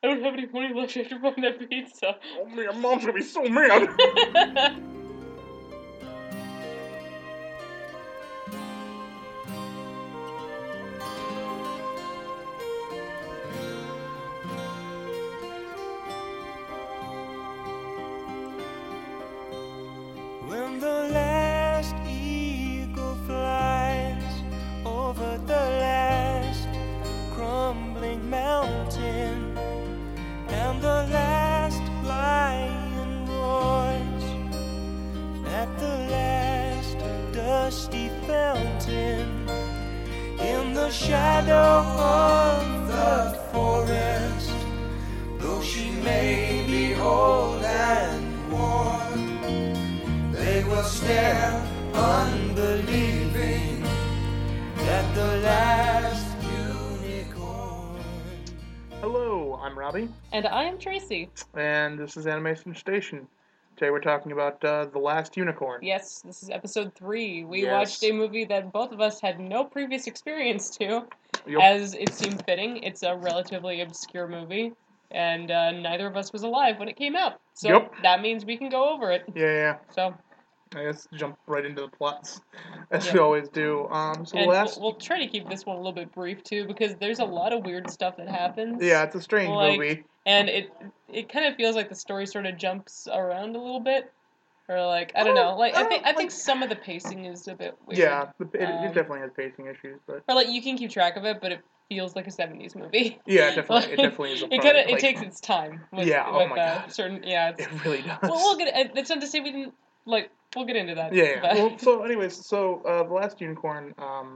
I don't have any money left after buying that pizza. Oh man, Mom's gonna be so mad. When the last eagle flies over the last crumbling mountain, and the last lion roars at the last dusty fountain, in the shadow of the forest, though she may be old and worn, they will stare unbelieving at the last unicorn. Hello, I'm Robbie, And I am Tracy. and this is Animation Station. Today we're talking about The Last Unicorn. Yes, this is episode 3. We Yes. watched a movie that both of us had no previous experience to, Yup. as it seemed fitting. It's a relatively obscure movie, and neither of us was alive when it came out. So Yup. that means we can go over it. Yeah. So, I guess jump right into the plots, as Yeah. we always do. So and last... we'll try to keep this one a little bit brief, too, because there's a lot of weird stuff that happens. Yeah, it's a strange movie. And it kind of feels like the story sort of jumps around a little bit. Or I don't know. I think some of the pacing is a bit weird. Yeah, it definitely has pacing issues, but... Or you can keep track of it, but it feels like a 70s movie. Yeah, it definitely is a It product, it takes its time. With, Yeah, oh with, my God. Certain, yeah. It really does. Well, we'll get. It's not to say we didn't we'll get into that. Yeah. But, Well, so anyways, The Last Unicorn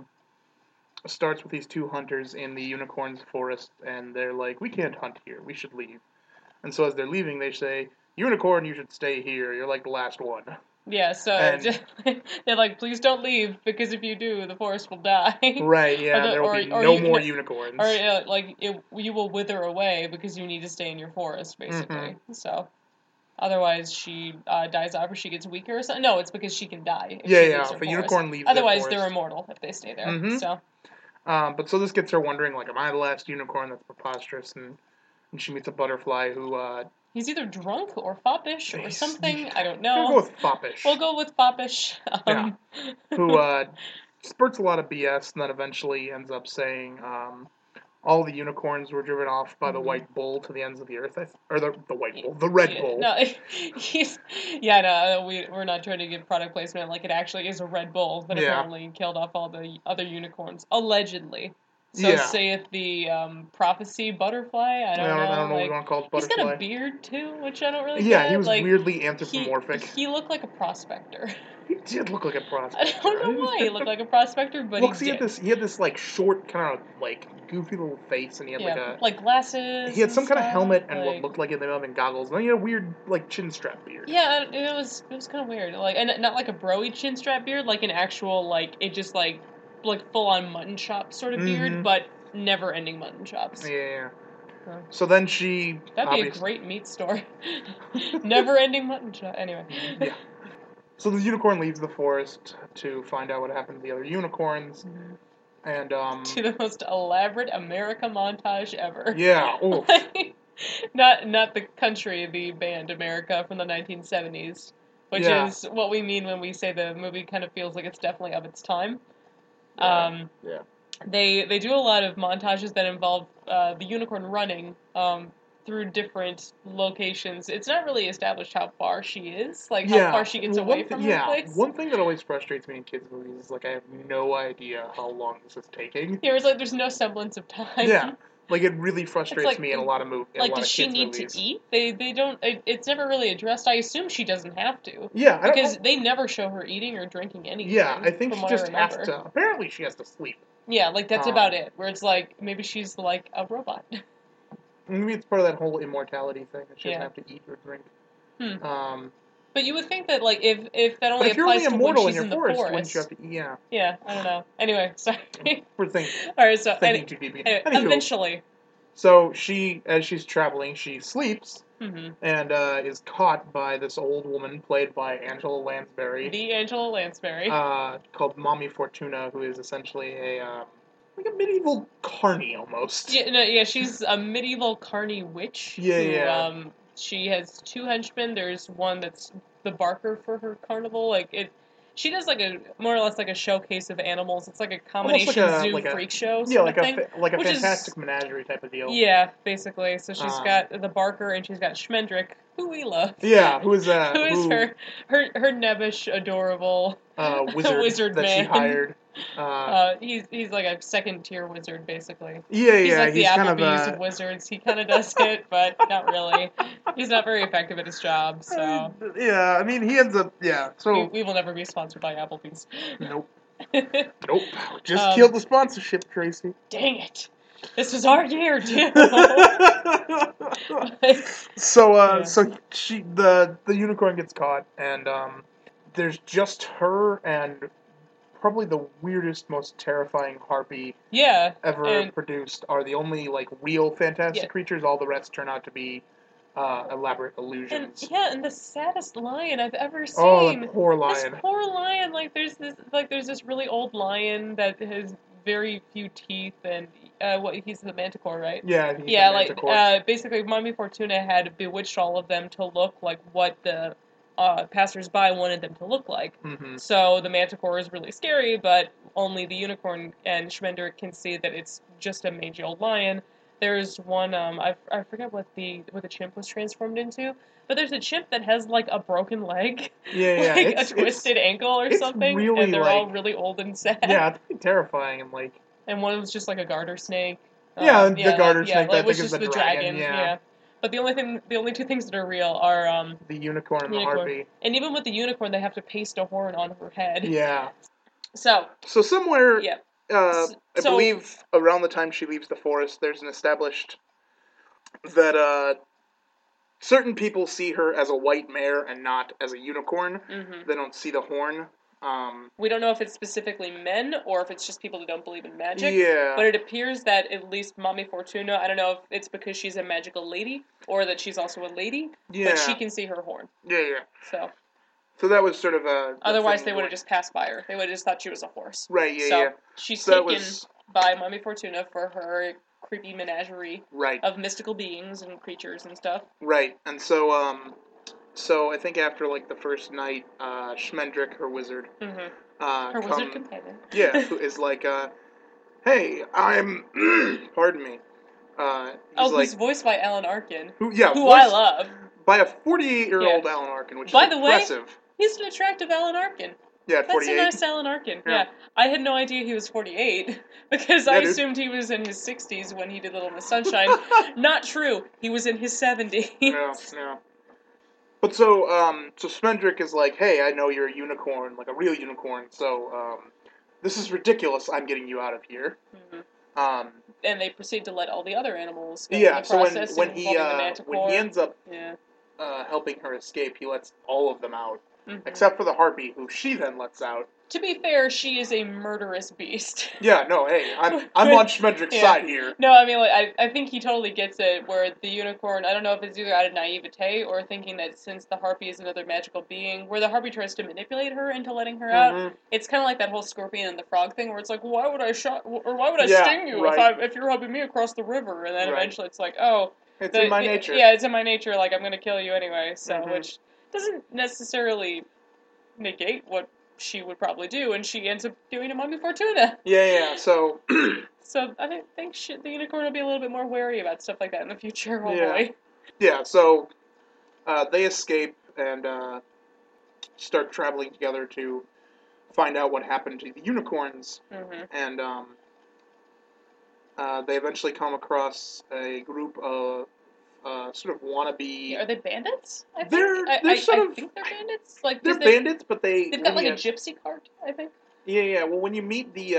starts with these two hunters in the unicorn's forest, and they're like, we can't hunt here, we should leave. And so as they're leaving, they say, Unicorn, you should stay here, you're like the last one. yeah, so And- they're like, please don't leave, because if you do, the forest will die. Right, yeah, there will be no more you- unicorns. Or, you will wither away because you need to stay in your forest, basically. Mm-hmm. So, otherwise she dies off or she gets weaker or something. No, it's because she can die if Yeah, she yeah, leaves her if a forest. unicorn leaves their Otherwise, forest. they're immortal if they stay there. Mhm. So, But so this gets her wondering, like, am I the last unicorn? That's preposterous. And she meets a butterfly who, he's either drunk or foppish or He's- something. I don't we'll know. go with foppish. We'll go with foppish. Yeah. Who spurts a lot of BS and then eventually ends up saying all the unicorns were driven off by the white bull to the ends of the earth. Or the white bull, the red bull. No, we're not trying to give product placement. Like, it actually is a Red Bull that Yeah. apparently killed off all the other unicorns, allegedly. So Yeah. saith the prophecy butterfly. I don't know. I don't know what you want to call it, He's butterfly. got a beard too, which I don't really Yeah, get. he was like, weirdly anthropomorphic. He looked like a prospector. He did look like a I prospector. don't know why he looked like a prospector, but Well, 'cause he did. he had this like short, kind of like goofy little face, and he had like glasses. he had some and kind of stuff, helmet and what like- looked like it may have been goggles. And then he had a weird like chin strap beard. Yeah, it was kind of weird. And not like a broy chin strap beard, like an actual it just like full on mutton chop sort of beard, Mhm. but never ending mutton chops. Yeah. Huh. So then she That'd be a obviously- great meat store. Never ending mutton chop. Anyway. Yeah. So the unicorn leaves the forest to find out what happened to the other unicorns, and To the most elaborate America montage ever. yeah, oof. Not the country, the band America from the 1970s, which Yeah. is what we mean when we say the movie kind of feels like it's definitely of its time. Yeah. They do a lot of montages that involve the unicorn running through different locations. It's not really established how far she is, how far she gets Well, away from her place. One thing that always frustrates me in kids' movies is I have no idea how long this is taking. Yeah, it's there's no semblance of time. Yeah. It really frustrates me in a lot of movies. Does she need to eat? They don't. It's never really addressed. I assume she doesn't have to. Yeah, because they never show her eating or drinking anything. Yeah, I think from she what just I has remember. to. Apparently, she has to sleep. Yeah, that's about it. Where it's maybe she's like a robot. Maybe it's part of that whole immortality thing that she doesn't Yeah. have to eat or drink. But you would think that if that But only if you're applies only to when immortal she's in in your the forest, forest. wouldn't you have to eat? Yeah. Yeah, I don't know. Anyway, sorry. We're thinking. All right, so Thinking too deeply. anyway, Anywho. eventually. So as she's traveling, she sleeps Mhm. and is caught by this old woman played by Angela Lansbury, The Angela Lansbury. called Mommy Fortuna, who is essentially a like a medieval carny almost. Yeah, she's a medieval carny witch. Yeah. She has 2 henchmen. There's one that's the barker for her carnival. She does like a more or less like a showcase of animals. It's like a combination zoo freak show sort of thing. Like a Fantastic Menagerie type of deal. Yeah, basically. So she's got the barker and she's got Schmendrick, who we love. Yeah, who is her nebbish, adorable wizard that man. she hired. He's like a 2nd-tier wizard, basically. Yeah, he's like the Applebee's kind of wizards. He kind of does it, but not really. He's not very effective at his job, so... Yeah, I mean, he ends up... Yeah, so... We will never be sponsored by Applebee's. Nope. Nope. Just killed the sponsorship, Tracy. Dang it. This was our year, too. So the unicorn gets caught, and there's just her and probably the weirdest, most terrifying harpy ever produced are the only like real fantastic creatures. All the rest turn out to be elaborate illusions. And the saddest lion I've ever seen. Oh, the poor lion. This poor lion. There's this really old lion that has very few teeth, and he's the manticore, right? Yeah, he's the manticore. Basically, Mami Fortuna had bewitched all of them to look like what the passers-by wanted them to look like. Mm-hmm. So the manticore is really scary, but only the unicorn and Schmendrick can see that it's just a mangy old lion. There's one, I forget what the chimp was transformed into, but there's a chimp that has like a broken leg, a twisted ankle or something, really, and they're all really old and sad. Yeah, it's pretty terrifying and one was just like a garter snake. The garter snake I think is the dragon. Yeah. But the only 2 things that are real are the unicorn and the harpy. And even with the unicorn, they have to paste a horn on her head. Yeah. So somewhere, I believe around the time she leaves the forest, there's an established that certain people see her as a white mare and not as a unicorn. Mm-hmm. They don't see the horn. We don't know if it's specifically men or if it's just people that don't believe in magic. Yeah. But it appears that at least Mami Fortuna, I don't know if it's because she's a magical lady or that she's also a lady, but she can see her horn. Yeah. So that was sort of a... Otherwise, they would have just passed by her. They would have just thought she was a horse. Right, yeah. She's taken by Mami Fortuna for her creepy menagerie of mystical beings and creatures and stuff. Right, and so I think after like the first night, Schmendrick, her wizard, her wizard companion, who is like, "Hey, I'm," pardon me. He's voiced by Alan Arkin, who I love, by a 48-year-old Alan Arkin, which by is the impressive. Way, he's an attractive Alan Arkin. Yeah, 48. That's a nice Alan Arkin. Yeah. I had no idea he was 48 because I assumed he was in his 60s when he did Little Miss Sunshine. Not true. He was in his 70s. Yeah. But so Schmendrick is like, hey, I know you're a unicorn, like a real unicorn, so, this is ridiculous, I'm getting you out of here. Mm-hmm. And they proceed to let all the other animals go in the process, when he ends up helping her escape, he lets all of them out. Mm-hmm. Except for the harpy, who she then lets out. To be fair, she is a murderous beast. Yeah, no, hey, I'm on Schmendrick's side here. No, I mean, I think he totally gets it, where the unicorn, I don't know if it's either out of naivete or thinking that since the harpy is another magical being, where the harpy tries to manipulate her into letting her out, it's kind of like that whole scorpion and the frog thing, where it's like, why would I sting you if you're helping me across the river? And then eventually it's like, it's in my nature. Yeah, it's in my nature, like, I'm going to kill you anyway, so, which doesn't necessarily negate what she would probably do, and she ends up doing to Mami Fortuna. Yeah, so... So I think the unicorn will be a little bit more wary about stuff like that in the future, hopefully. Yeah, so they escape and start traveling together to find out what happened to the unicorns, and they eventually come across a group of sort of wannabe... Are they bandits? I think they're bandits. Like, they're bandits, but they've got like a gypsy cart, I think. Yeah. Well, when you meet the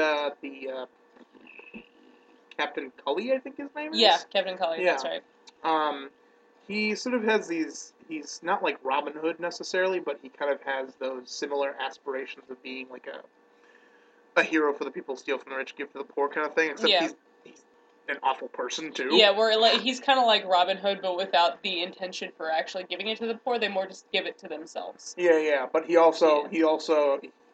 Captain Cully, I think his name is? Yeah, Captain Cully, that's right. He sort of has these... He's not like Robin Hood necessarily, but he kind of has those similar aspirations of being like a hero for the people, steal from the rich, give to the poor kind of thing, except he's an awful person too. Yeah, where he's kind of like Robin Hood, but without the intention for actually giving it to the poor. They more just give it to themselves. Yeah, but he also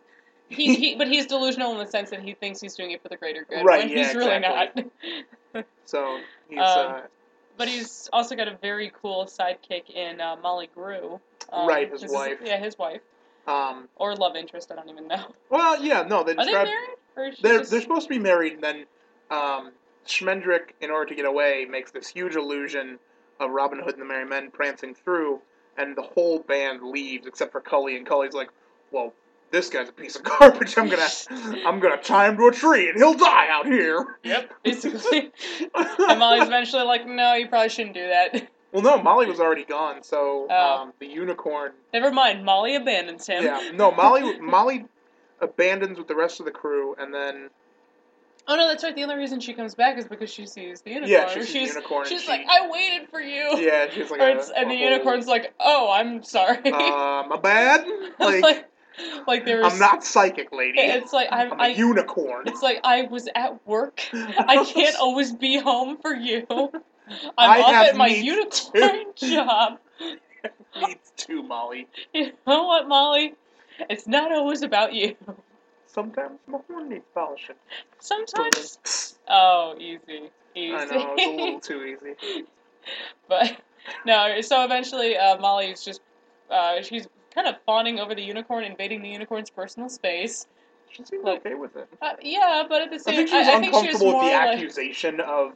But he's delusional in the sense that he thinks he's doing it for the greater good, Right, when yeah, he's really exactly. not. So he's But he's also got a very cool sidekick in Molly Grew. Right, his wife. His wife. Um, Or love interest, I don't even know. well, yeah, no, they Are they describe married? Or is she they're just... supposed to be married, and then Schmendrick, in order to get away, makes this huge illusion of Robin Hood and the Merry Men prancing through, and the whole band leaves except for Cully, and Cully's like, "Well, this guy's a piece of garbage. I'm gonna tie him to a tree, and he'll die out here." Yep, basically. And Molly's eventually like, no, you probably shouldn't do that. Well, no, Molly was already gone, so Oh. the unicorn. Never mind, Molly abandons him. Yeah, no, Molly abandons with the rest of the crew, and then. Oh no, that's right. The only reason she comes back is because she sees the unicorn. Yeah, she sees the unicorn. She's like, I waited for you. Yeah, she's like, and the unicorn's like, oh, I'm sorry. My bad. Like there was. I'm not psychic, lady. It's like I'm a unicorn. It's like I was at work. I can't always be home for you. I I'm off have at my needs unicorn job. Needs too, Molly. You know what, Molly? It's not always about you. Sometimes my horn needs polishing. Sometimes. Oh, easy. I know, it's a little too easy. But no, so eventually Molly's just she's kind of fawning over the unicorn, invading the unicorn's personal space. She seems okay with it. Yeah, but at the same time, I think she was uncomfortable with the like, accusation of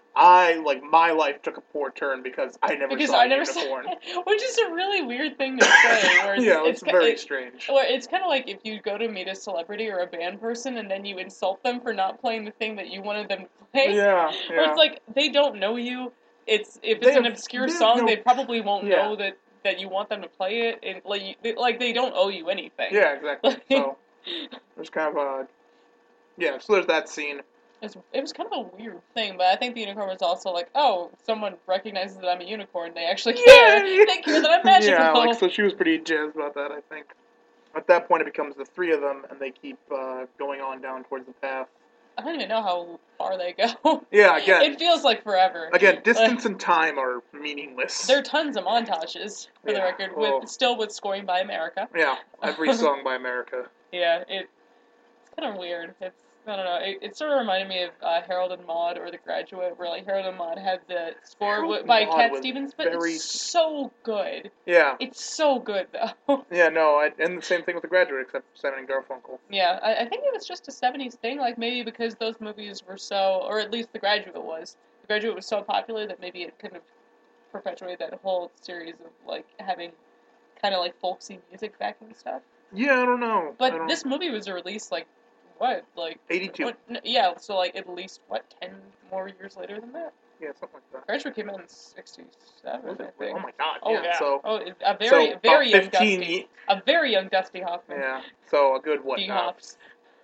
my life took a poor turn because I never saw a unicorn. Which is a really weird thing to say. Where it's very strange. Or it's kind of like if you go to meet a celebrity or a band person and then you insult them for not playing the thing that you wanted them to play. Yeah. Where it's like they don't know you. If it's an obscure song, they probably won't know that you want them to play it. And like they don't owe you anything. Yeah, exactly. So there's kind of a so there's that scene. It was kind of a weird thing, but I think the unicorn was also like, oh, someone recognizes that I'm a unicorn. They actually care. They care that I'm magical. Yeah, so she was pretty jazzed about that, I think. At that point, it becomes the three of them, and they keep going on down towards the path. I don't even know how far they go. Yeah, again. It feels like forever. Again, distance and time are meaningless. There are tons of montages, for the record, with scoring by America. Yeah, every song by America. Yeah, it's kind of weird. I don't know. It sort of reminded me of Harold and Maude or The Graduate, where like Harold and Maude had the score by Cat Stevens, but it's so good. Yeah. It's so good, though. Yeah, no, and the same thing with The Graduate, except Simon and Garfunkel. Yeah, I think it was just a 70s thing, like maybe because those movies were so, or at least The Graduate was. The Graduate was so popular that maybe it kind of perpetuated that whole series of like having kind of like folksy music backing stuff. Yeah, I don't know. But this movie was released like, what, like... 82. Yeah, so like at least, 10 more years later than that? Yeah, something like that. Graduate came out in 67, I think. Oh my god, oh, yeah. So, a very young 15 Dusty. A very young Dusty Hoffman. Yeah, so a good, what, D-Hops.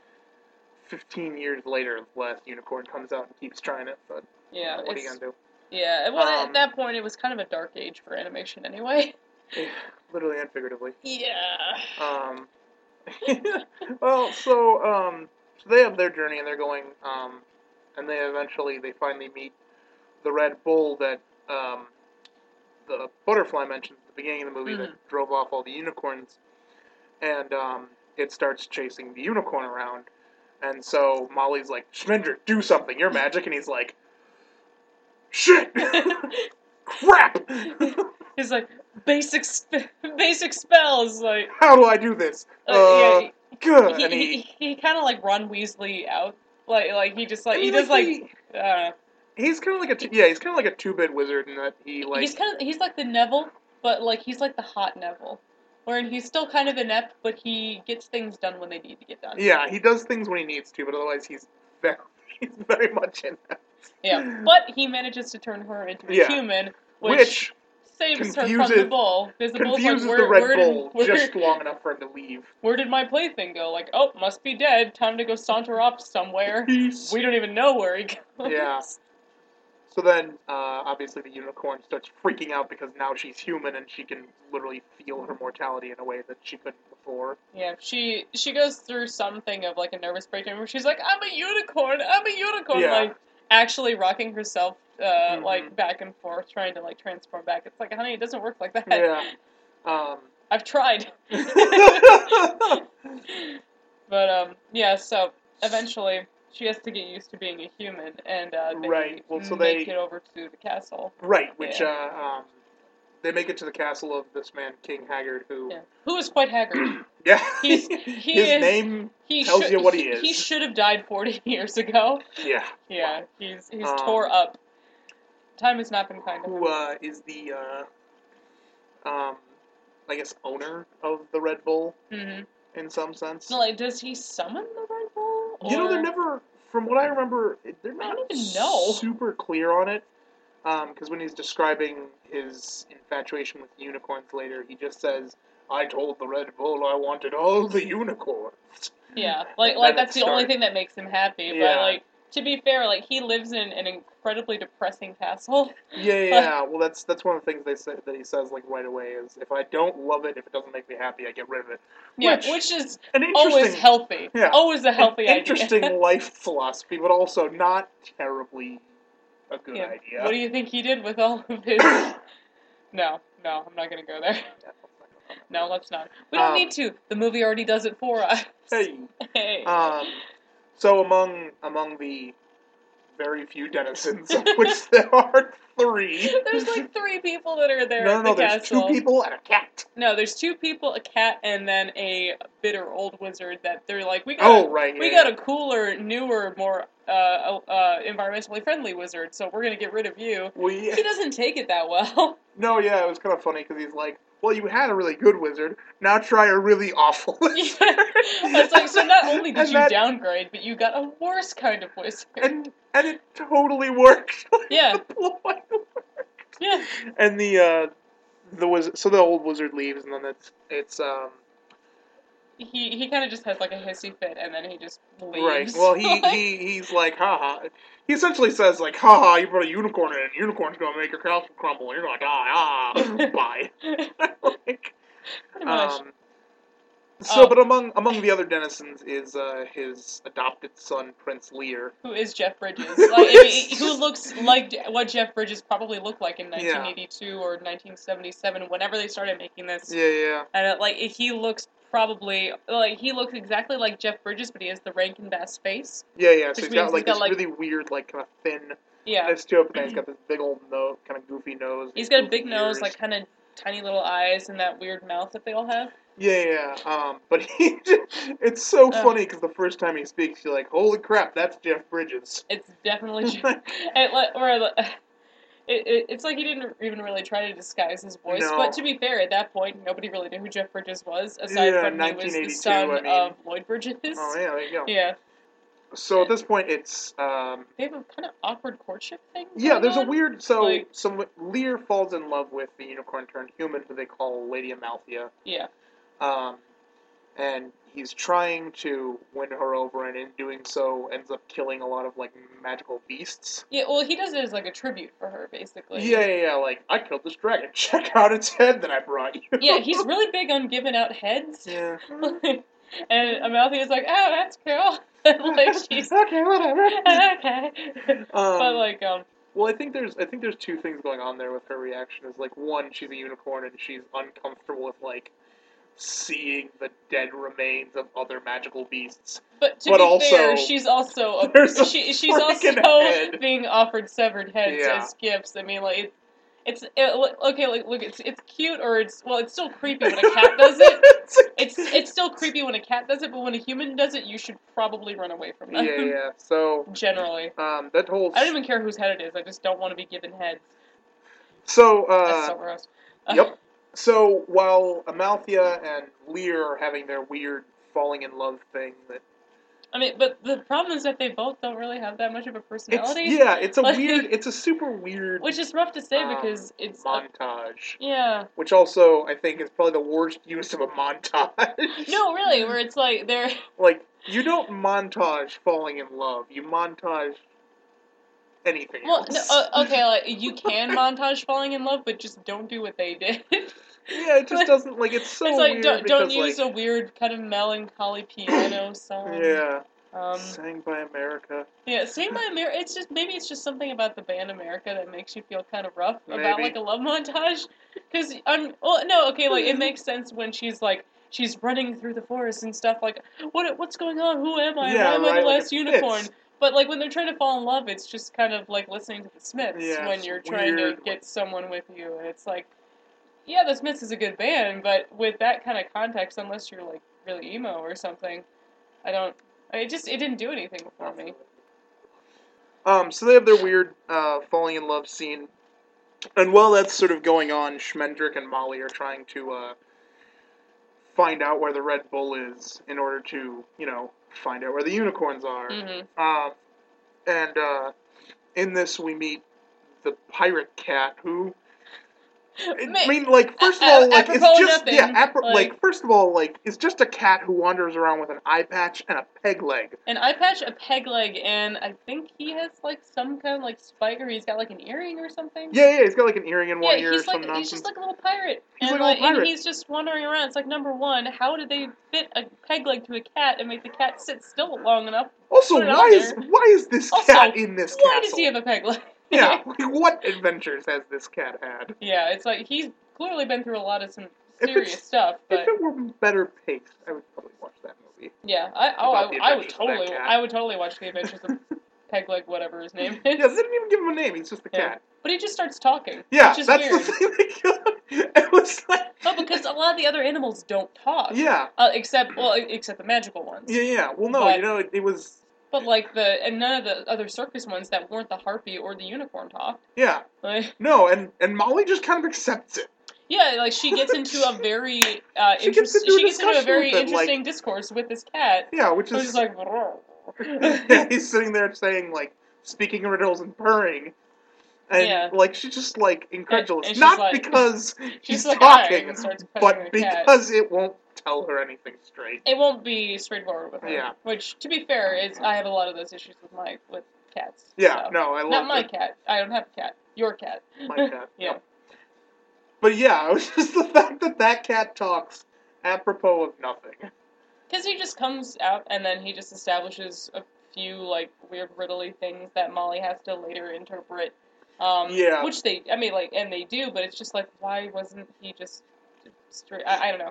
15 years later, the last unicorn comes out and keeps trying it, but yeah, what are you gonna do? Yeah, well, at that point, it was kind of a dark age for animation anyway. Literally and figuratively. Yeah. Well, so they have their journey, and they're going, and they finally meet the Red Bull that, the Butterfly mentioned at the beginning of the movie that drove off all the unicorns, and, it starts chasing the unicorn around, and so Molly's like, Schmendrick, do something, you're magic, and he's like, shit! Crap! He's like, basic spells, like... How do I do this? Yeah, good! He kind of like Ron Weasley out. Like he just like, he does like... He's kind of like he's kind of like a 2-bit wizard in that he like... He's like the Neville, but like he's like the hot Neville. Wherein he's still kind of inept, but he gets things done when they need to get done. Yeah, he does things when he needs to, but otherwise he's very much inept. Yeah, but he manages to turn her into a human, which saves her from the bull. Confuses the Red Bull just long enough for him to leave. Where did my plaything go? Like, oh, must be dead. Time to go saunter off somewhere. Peace. We don't even know where he goes. Yeah. So then, obviously the unicorn starts freaking out because now she's human and she can literally feel her mortality in a way that she couldn't before. Yeah, she goes through something of like a nervous breakdown where she's like, I'm a unicorn, yeah. like actually rocking herself like back and forth, trying to like transform back. It's like, honey, it doesn't work like that. Yeah. I've tried. But yeah, so eventually she has to get used to being a human, and they Right. Well, so make they it over to the castle. right, which Yeah. they make it to the castle of this man King Haggard, who Yeah. Who is quite haggard. yeah, He his is. name He tells should, you what he He is. should have died 40 years ago. Yeah. Yeah, Wow. he's tore up. Time has not been kind to him. Who is the I guess owner of the Red Bull Mm-hmm. in some sense. No, like, does he summon the Red Bull? Or... You know, they're never, from what I remember, they're I not don't even know. super clear on it. Because when he's describing his infatuation with unicorns later, he just says, "I told the Red Bull I wanted all the unicorns." Yeah, And like then that's it the only started. thing that makes him happy. Yeah. But like, to be fair, like he lives in an incredibly depressing castle. Yeah. Well, that's one of the things they say that he says like right away is, if I don't love it, if it doesn't make me happy, I get rid of it. Yeah, Which is an always interesting, healthy. yeah, Always a healthy an interesting idea. life philosophy, but also not terribly a good Yeah. idea. What do you think he did with all of his? No, I'm not gonna go there. No, let's not. We don't need to. The movie already does it for us. Hey. Hey. So among the very few denizens, of which there are 3. There's like 3 people that are there No, at the there's castle. 2 people and a cat. No, there's 2 people, a cat, and then a bitter old wizard that they're like, we got a cooler, newer, more environmentally friendly wizard, so we're gonna get rid of you. He doesn't take it that well. No, yeah, it was kind of funny because he's like, well, you had a really good wizard, now try a really awful wizard. It's like, so not only did you downgrade, but you got a worse kind of wizard. And it totally worked. Yeah. The ploy worked. Yeah. And the wizard, so the old wizard leaves, and then it's He kind of just has like a hissy fit, and then he just leaves. Right. Well, he's like, haha. He essentially says like, haha, you brought a unicorn in. Unicorn's gonna make your castle crumble. You're gonna die. Ah, bye. Like, Pretty much. But among the other denizens is his adopted son, Prince Lear, who is Jeff Bridges? Who looks like what Jeff Bridges probably looked like in 1982 or 1977, whenever they started making this. Yeah. And he looks exactly like Jeff Bridges, but he has the Rankin Bass face. Yeah. So he's got like this really weird, like kind of thin. Yeah. To it, but then he's got this big old nose, kind of goofy nose. He's got a big nose, like kind of tiny little eyes, and that weird mouth that they all have. Yeah. But it's so funny because the first time he speaks, you're like, holy crap, that's Jeff Bridges. It's definitely Jeff. It's like he didn't even really try to disguise his voice. No. But to be fair, at that point, nobody really knew who Jeff Bridges was, aside from he was the son of Lloyd Bridges. Oh, yeah, there you go. Yeah. So at this point, it's... they have a kind of awkward courtship thing. Yeah, there's a weird... So Lear falls in love with the unicorn-turned-human, who they call Lady Amalthea. Yeah. And he's trying to win her over, and in doing so, ends up killing a lot of, like, magical beasts. Yeah, well, he does it as, like, a tribute for her, basically. Yeah, like, I killed this dragon. Check out its head that I brought you. Yeah, he's really big on giving out heads. Yeah. And Amalthea's like, oh, that's cool. Like, she's... Okay, whatever. Okay. But, like, Well, I think there's 2 things going on there with her reaction. Is like, one, she's a unicorn and she's uncomfortable with like seeing the dead remains of other magical beasts. But to be fair, she's also she's also head. Being offered severed heads as gifts. I mean, like okay, like look, it's cute, or it's still creepy when a cat does it. It's still creepy when a cat does it, but when a human does it, you should probably run away from them. Yeah. So generally, that whole I don't even care whose head it is. I just don't want to be given heads. So that's so gross. Yep. So while Amalthea and Lear are having their weird falling in love thing, but the problem is that they both don't really have that much of a personality. It's a super weird... Which is rough to say because it's... montage. Yeah. Which also, I think, is probably the worst use of a montage. No, really, where it's like, they're... Like, you don't montage falling in love. You montage anything else. No, okay, like, you can montage falling in love, but just don't do what they did. Yeah, it just doesn't, like, it's so it's like, weird don't use a weird kind of melancholy piano song. Yeah. Sang by America. Yeah, Sang by America, maybe it's just something about the band America that makes you feel kind of rough about, like, a love montage. Because, like, it makes sense when she's, like, she's running through the forest and stuff. Like, what's going on? Who am I? Yeah, Why am I right, the like, last it unicorn? fits. But like when they're trying to fall in love, it's just kind of like listening to the Smiths Yeah, when it's you're trying to weird. get someone with you, and it's like, yeah, the Smiths is a good band, but with that kind of context, unless you're like really emo or something, it didn't do anything for me. So they have their weird falling in love scene, and while that's sort of going on, Schmendrick and Molly are trying to find out where the Red Bull is in order to, find out where the unicorns are. Mm-hmm. And in this we meet the pirate cat who... I mean, like, first of all, like, it's just, first of all, like, it's just a cat who wanders around with an eye patch and a peg leg. An eye patch, a peg leg, and I think he has, like, some kind of, like, spike, or he's got, like, an earring or something. Yeah, he's got, like, an earring in one ear or some nonsense. He's just like a little pirate. He's like a little pirate. And he's just wandering around. It's like, number one, how did they fit a peg leg to a cat and make the cat sit still long enough? Also, why is this cat in this castle? Why does he have a peg leg? Yeah, what adventures has this cat had? Yeah, it's like, he's clearly been through a lot of some serious stuff. But if it were better paced, I would probably watch that movie. Yeah, I would totally watch The Adventures of Pegleg, whatever his name is. Yeah, they didn't even give him a name. He's just the cat. But he just starts talking. Yeah, which is that's weird. the thing. It was like... Oh, because a lot of the other animals don't talk. Yeah. Except the magical ones. Yeah. Well, no, it was... But and none of the other circus ones that weren't the harpy or the unicorn talked. Yeah. No, and Molly just kind of accepts it. Yeah, like she gets into a very she gets into a very interesting discourse with this cat. Yeah, which is just like yeah, he's sitting there saying like speaking riddles and purring. And like she's just like incredulous. Not because he's talking, but because it won't tell her anything straight. It won't be straightforward with her. Yeah. Which, to be fair, I have a lot of those issues with cats. Yeah, so. no, I love Not my cat. I don't have a cat. Your cat. My cat. Yeah. No. But yeah, it was just the fact that cat talks apropos of nothing. Because he just comes out and then he just establishes a few like weird riddly things that Molly has to later interpret. Yeah. Which and they do, but it's just like, why wasn't he just straight? I don't know.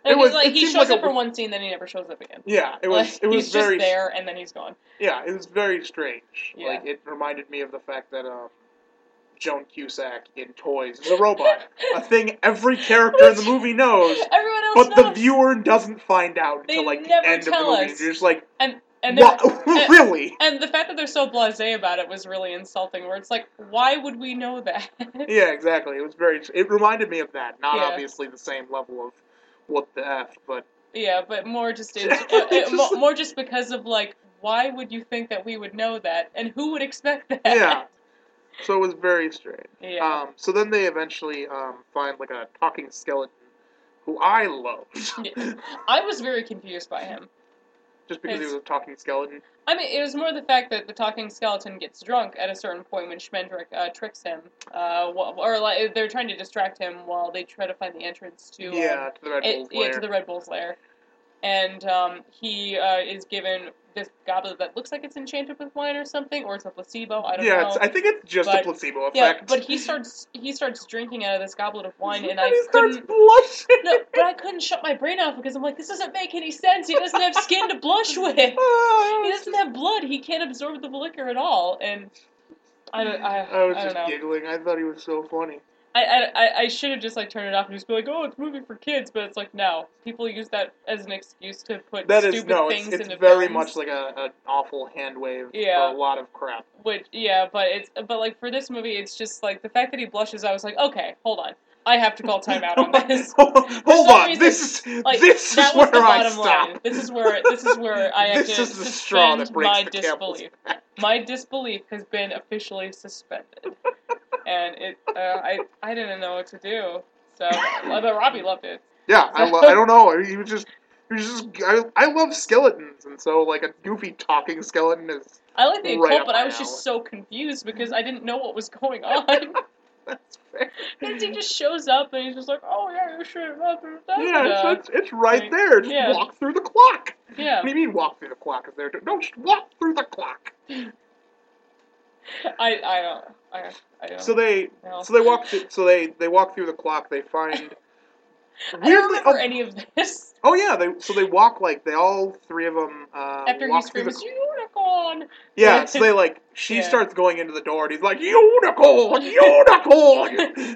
He shows up for one scene, then he never shows up again. Yeah, it was he's very... just there, and then he's gone. Yeah, it was very strange. Yeah. Like, it reminded me of the fact that, Joan Cusack in Toys is a robot. A thing every character in the movie knows. Everyone else knows. But the viewer doesn't find out until, the end of the movie. You're just like... really? And the fact that they're so blasé about it was really insulting, where it's like, why would we know that? Yeah, exactly. It reminded me of that. Not obviously the same level of what the F, but... Yeah, but more just more just because of, like, why would you think that we would know that? And who would expect that? Yeah. So it was very strange. Yeah. So then they eventually find, like, a talking skeleton, who I loved. I was very confused by him. Just because he was a talking skeleton? I mean, it was more the fact that the talking skeleton gets drunk at a certain point when Schmendrick tricks him. They're trying to distract him while they try to find the entrance to... to the Red Bull's lair. Yeah, to the Red Bull's lair. And he is given this goblet that looks like it's enchanted with wine or something, or it's a placebo, I don't know. Yeah, I think it's just a placebo effect. Yeah, but he starts drinking out of this goblet of wine, and he starts blushing! No, but I couldn't shut my brain off, because I'm like, this doesn't make any sense. He doesn't have skin to blush with. He doesn't have blood. He can't absorb the liquor at all, and I was just giggling. I thought he was so funny. I should have just like turned it off and just be like, oh, it's a movie for kids, but it's like, no. People use that as an excuse to put things into films. It's very much like an awful hand wave for a lot of crap. But like for this movie, it's just like the fact that he blushes. I was like, okay, hold on, I have to call time out on this. Hold on, this is where I stop. This is where I have to suspend my disbelief. My disbelief has been officially suspended. And I didn't know what to do. So, but Robbie loved it. Yeah, I don't know. He was just. I love skeletons, and so like a goofy talking skeleton is. I like the occult, but I was just so confused because I didn't know what was going on. That's fair. Because he just shows up and he's just like, oh yeah, you should. Yeah, it's right there. Just walk through the clock. Yeah. What do you mean walk through the clock? Is there? Don't just walk through the clock. I don't. So they walk through the clock. They find I don't Weirdly, remember any of this. oh yeah, they walk like they all three of them After he walk through screams, "Unicorn!" yeah, so they like she Yeah. starts going into the door and he's like unicorn, unicorn,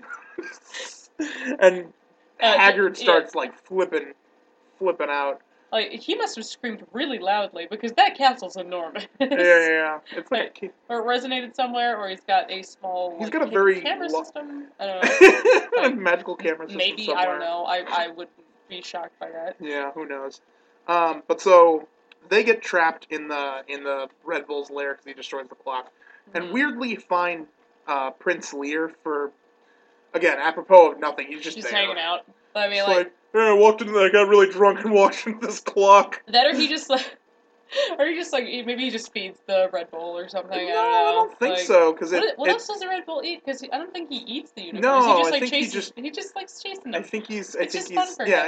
and Haggard starts like flipping out. Like, he must have screamed really loudly, because that castle's enormous. Yeah. It's like Or it resonated somewhere, or he's got a small he's got a very camera system. I don't know. a magical camera system Maybe, somewhere. I don't know. I would be shocked by that. Yeah, who knows? But so they get trapped in the Red Bull's lair because he destroys the clock, and weirdly find Prince Lear for, again, apropos of nothing. He's just there. Hanging out. I mean, It's like, I walked in there, I got really drunk and watched this clock. that, or he just like, maybe he just feeds the Red Bull or something. No, I don't think so. Because what else does the Red Bull eat? Because I don't think he eats the unicorns. No, he just, I like, think chases, he just likes chasing them. I think he's. Fun for him.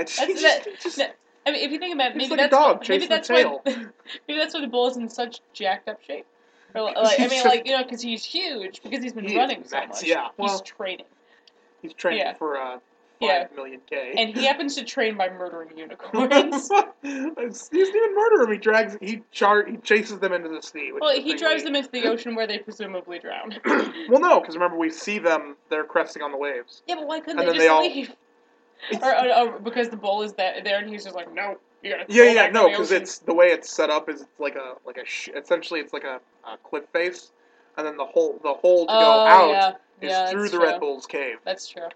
I mean, if you think about it, he's maybe like that's a dog maybe chasing that's a tail. why maybe that's why the bull is in such jacked up shape. Or, like, I he's mean, just- like, because he's huge, because he's been running so nuts, much. yeah. He's Well, training, He's training Yeah. for Yeah. 5 million K. and he happens to train by murdering unicorns. He doesn't even murder him. He chases them into the sea. Which Well, is the he thing drives we- them into the ocean where they presumably drown. Well, no, because remember we see them. They're cresting on the waves. Yeah, but why couldn't And they then just they all- leave? Or because the bull is there, and he's just like, no, you gotta. No, because it's the way it's set up is it's like essentially it's like a cliff face, and then the hole to go out is through the Red Bull's cave. That's true.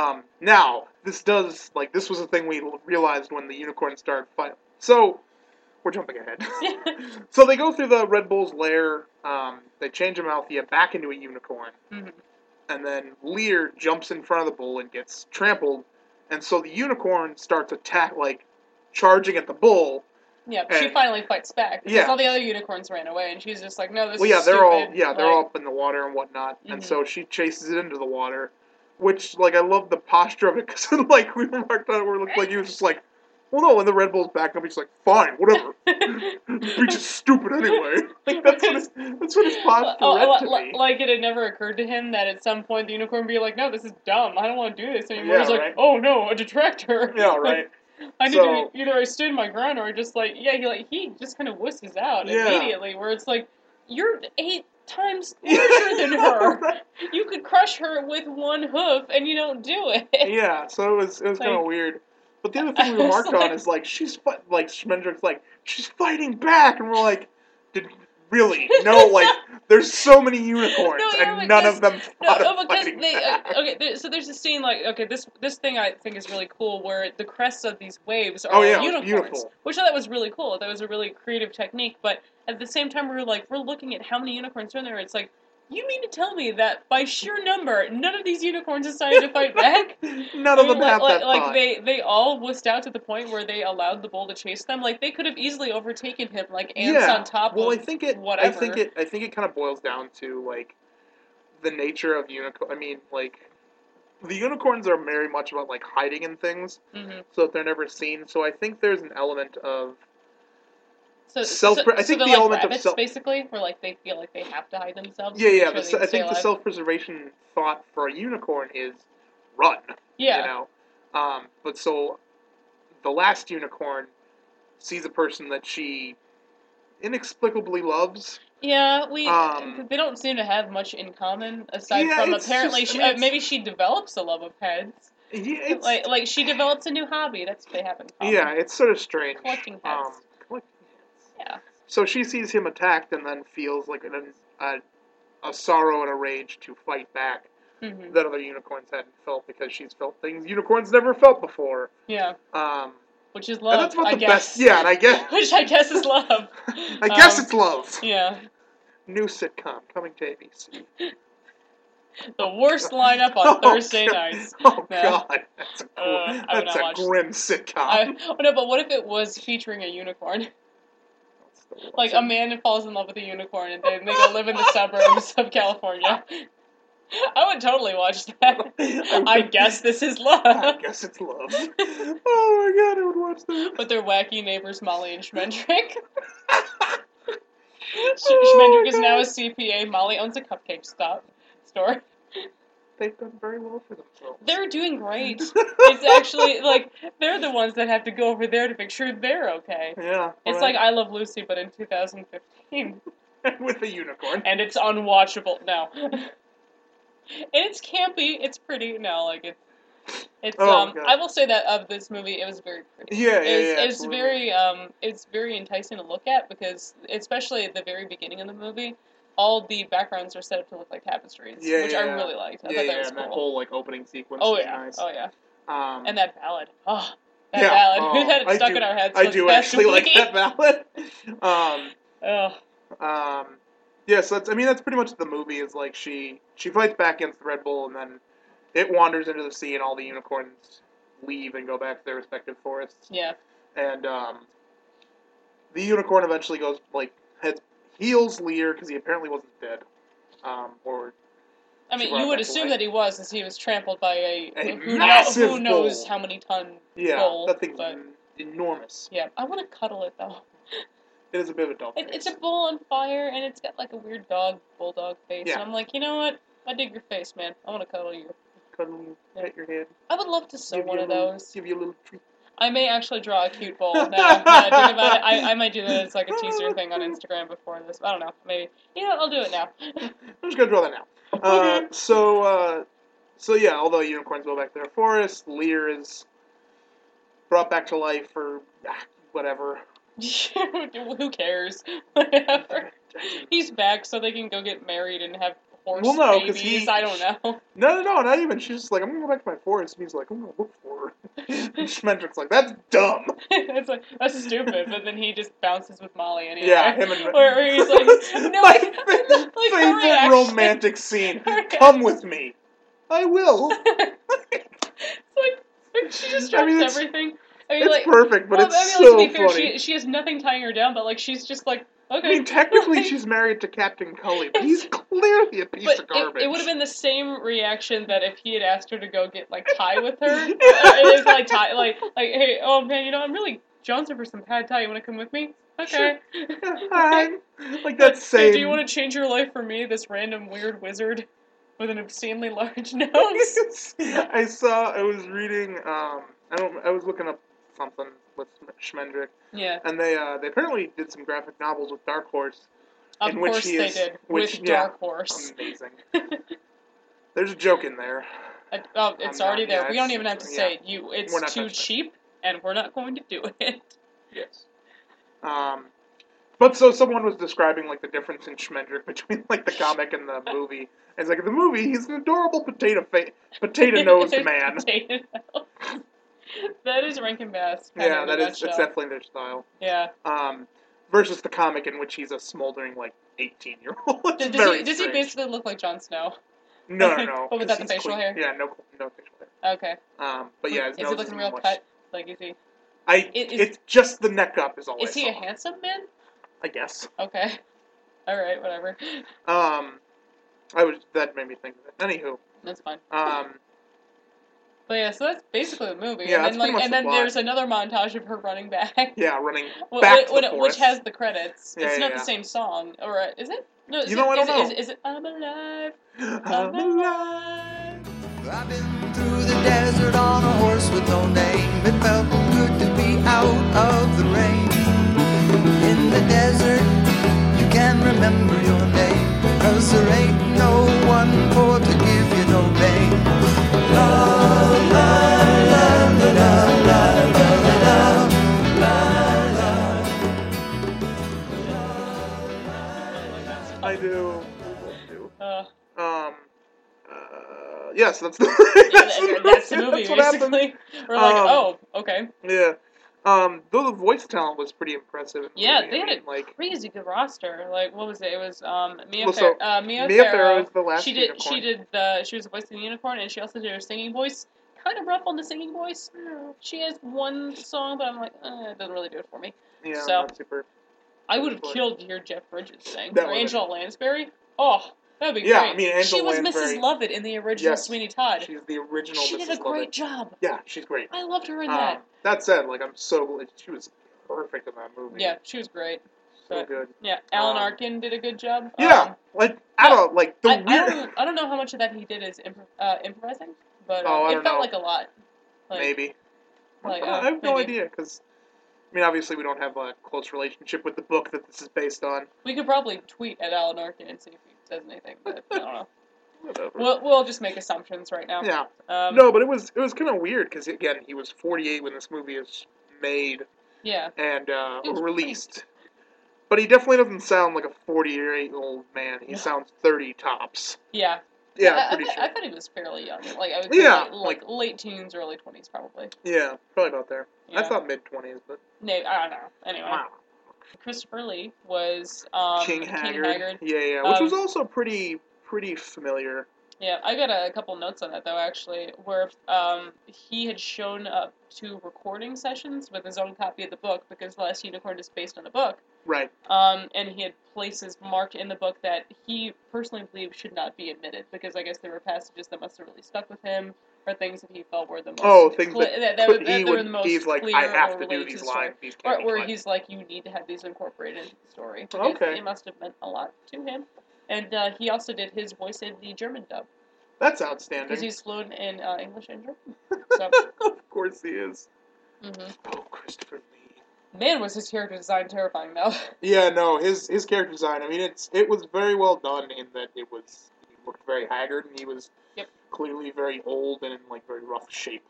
Now this was a thing we realized when the unicorns started fighting. So we're jumping ahead. So they go through the Red Bull's lair. They change Amalthea back into a unicorn, and then Lear jumps in front of the bull and gets trampled. And so the unicorn starts charging at the bull. Yeah, she finally fights back. Because Yeah. all the other unicorns ran away, and she's just like, no, this Well, yeah, is they're stupid. they're all up in the water and whatnot. And so she chases it into the water, which, I love the posture of it, because, we remarked on it, where it looked like he was just like, well, no, when the Red Bull's back up, he's like, fine, whatever. Be just stupid anyway. That's what his posture read to me. Like, it had never occurred to him that at some point the unicorn would be like, no, this is dumb. I don't want to do this anymore. Yeah, He's like, right. oh, no, a detractor. Yeah, right. I need to either I stood my ground or I just, he just kind of wusses out immediately, where it's like, you're 8 times larger than her. Right. You could crush her with one hoof, and you don't do it. Yeah, so it was kind of weird. But the other thing we remarked on is Schmendrick's like, she's fighting back, and we're like, really? No, there's so many unicorns, and none of them fought fighting back. So there's a scene this thing I think is really cool where the crests of these waves are unicorns, beautiful. which I thought was really cool. That was a really creative technique, but at the same time we're looking at how many unicorns are in there. It's like, you mean to tell me that by sheer number, none of these unicorns decided to fight back? None of them have that thought. They all wussed out to the point where they allowed the bull to chase them. They could have easily overtaken him, ants on top of whatever. I think it kind of boils down to, the nature of unicorn. I mean, the unicorns are very much about, hiding in things, so that they're never seen. So I think there's an element of I think the element rabbits, of basically, where they feel like they have to hide themselves. Yeah. I think the self-preservation thought for a unicorn is run. Yeah. But so the last unicorn sees a person that she inexplicably loves. Yeah, they don't seem to have much in common aside from apparently maybe she develops a love of heads. Yeah, she develops a new hobby. That's what they have in common. Yeah, it's sort of strange. Collecting heads. Yeah. So she sees him attacked and then feels a sorrow and a rage to fight back that other unicorns hadn't felt, because she's felt things unicorns never felt before. Yeah. Which is love, and that's about I the guess. best. Yeah, and I guess. Which I guess is love. I guess it's love. Yeah. New sitcom coming to ABC. The worst lineup on Thursday nights. Oh God, that's a grim sitcom. No, but what if it was featuring a unicorn? A man falls in love with a unicorn and then they go live in the suburbs of California. I would totally watch that. I guess this is love. I guess it's love. Oh my God, I would watch that. With their wacky neighbors Molly and Schmendrick. Schmendrick is now a CPA. Molly owns a cupcake store. they've done very well for themselves. They're doing great. It's actually, like, they're the ones that have to go over there to make sure they're okay. Yeah. It's like I Love Lucy, but in 2015. with a unicorn. And it's unwatchable. No. And it's campy. It's pretty. No, like, it's Oh, God. I will say that of this movie, it was very pretty. Yeah, It's absolutely. very, it's very enticing to look at because, especially at the very beginning of the movie, all the backgrounds are set up to look like tapestries, Yeah, which yeah, I yeah. really liked. I Yeah, thought yeah, that was and cool. that whole, like, opening sequence Oh was yeah, nice. oh yeah, Um, and that ballad. Oh, that yeah, ballad. oh, We had it I stuck do- in our heads. I for do the past actually like week. that ballad. Ugh. Yeah, so that's pretty much the movie. Is like she fights back against the Red Bull, and then it wanders into the sea, and all the unicorns leave and go back to their respective forests. Yeah. And the unicorn eventually goes heals Lear because he apparently wasn't dead, or I mean, She brought you it would back to assume life. that he was, as he was trampled by A who massive knows bull. how many ton yeah, bull. that thing's but, enormous. yeah, I want to cuddle it though. It is a bit of a dog. It's a bull on fire, and it's got like a weird bulldog face. Yeah. And I'm like, you know what? I dig your face, man. I want to cuddle you. Cuddle you, pet your head. I would love to sew give one you of a little- those. Give you a little treat. I may actually draw a cute bull. Now that I think about it, I might do that as like a teaser thing on Instagram before this. I don't know. Maybe. You know, I'll do it now. I'm just gonna draw that now. Okay. So yeah, although unicorns go back to their forest, Lear is brought back to life for whatever. Who cares? Whatever. He's back so they can go get married and have horse Well, no, 'cause babies. he- I don't know. No, not even. She's just like, I'm gonna go back to my forest, and he's like, I'm gonna look for her. And Schmendrick's like, that's dumb. It's like, that's stupid, but then he just bounces with Molly anyway. Yeah, him and Where he's like, no, my like her favorite reaction. romantic scene. Her Come with me. I will. It's like she just drops I mean, it's- everything. I mean, It's like, perfect, but well, it's I mean, so let's be fair, funny. she has nothing tying her down, but like she's just like, okay. I mean, technically, Like, she's married to Captain Cully, but he's clearly a piece but of garbage. it would have been the same reaction that if he had asked her to go get like Thai with her. It's like Thai, like hey, oh man, you know I'm really jonesing for some pad Thai. You want to come with me? Okay. Hi. Like that Hey, same. do you want to change your life for me, this random weird wizard with an obscenely large nose? I was reading. I was looking up something with Schmendrick, Yeah, and they apparently did some graphic novels with Dark Horse. of in which course he they is- did which- with yeah, Dark Horse. Amazing. There's a joke in there. Oh, it's I'm already not- there. yeah, We don't it's- even have to yeah. say it. We're It's not too touching it. cheap, and we're not going to do it. Yes. But so someone was describing like the difference in Schmendrick between like the comic and the movie. And it's like in the movie, he's an adorable potato nosed man. Potato nose. That is Rankin Bass. kind Yeah, of in a that is. It's nutshell. definitely their style. Yeah. Versus the comic in which he's a smoldering like 18-year-old. It's Does very he strange. basically look like Jon Snow? No. But without 'cause the he's facial clean. hair? Yeah, no facial hair. Okay. But yeah, his Is nose he looking real much. cut? Like, is he? It's just the neck up is all. Is I he a saw, handsome man? I guess. Okay. All right. Whatever. That made me think of it. Anywho. That's fine. Um. But yeah, so that's basically the movie. Yeah, and that's then pretty much and the then plot. there's another montage of her running back. Yeah, running back to the which forest. has the credits. Yeah, It's yeah, not the same song, or is it? No, You know, I don't know. Is it I'm alive? I'm alive. I've been through the desert on a horse with no name. It felt good to be out of the rain. In the desert, you can remember your name, 'cause there ain't no one for to give you no pain. La la la la la la la. I do. Yes, that's that's the movie, That's what happened. basically. We're like, oh, okay. Yeah. Though the voice talent was pretty impressive. In the Yeah, movie. they I had mean, a like crazy good roster. Like, what was it? It was Mia Well, so, Mia Mia Farrow. Farrow is the last She was the voice of the unicorn, and she also did her singing voice. Kind of rough on the singing voice. She has one song, but I'm like, it doesn't really do it for me. Yeah, So- not super. I would have killed to hear Jeff Bridges sing. That Or would've- Angela Lansbury. Oh, that'd be Yeah, great. I mean, she Angela was Lansbury- Mrs. Lovett in the original Yes, Sweeney Todd. She's the original She Mrs. did a great Lovett. job. Yeah, she's great. I loved her in that. That said, like, I'm so glad she was perfect in that movie. Yeah, she was great. But, good. Yeah, Alan Arkin did a good job. Yeah, I don't like the weird. I don't know how much of that he did is improvising, but I it don't felt know. like a lot. Like, Maybe. Like, I have no maybe. idea because. I mean, obviously, we don't have a close relationship with the book that this is based on. We could probably tweet at Alan Arkin and see if he says anything, but I don't know. Whatever. We'll just make assumptions right now. Yeah. No, but it was kind of weird because again, he was 48 when this movie is made. Yeah. And released. But he definitely doesn't sound like a 48-year-old man. He sounds 30 tops. Yeah. Yeah, I'm pretty sure. I thought he was fairly young. Like, I would say like late teens, early 20s, probably. Yeah, probably about there. Yeah. I thought mid-20s, but... No, I don't know. Anyway. Wow. Christopher Lee was King Haggard. Yeah, which was also pretty familiar. Yeah, I got a couple notes on that, though, actually, where he had shown up to recording sessions with his own copy of the book, because The Last Unicorn is based on a book. Right. And he had places marked in the book that he personally believed should not be admitted, because I guess there were passages that must have really stuck with him, or things that he felt were the most things he's like, I have to do these lines. These can't where he's like, you need to have these incorporated into the story. Okay. It must have meant a lot to him. And he also did his voice in the German dub. That's outstanding. Because he's fluent in English and German. So. Of course he is. Mm-hmm. Oh, Christopher Lee. Man, was his character design terrifying, though. Yeah, no, his character design, I mean, it was very well done in that he looked very haggard, and he was clearly very old and in, like, very rough shape.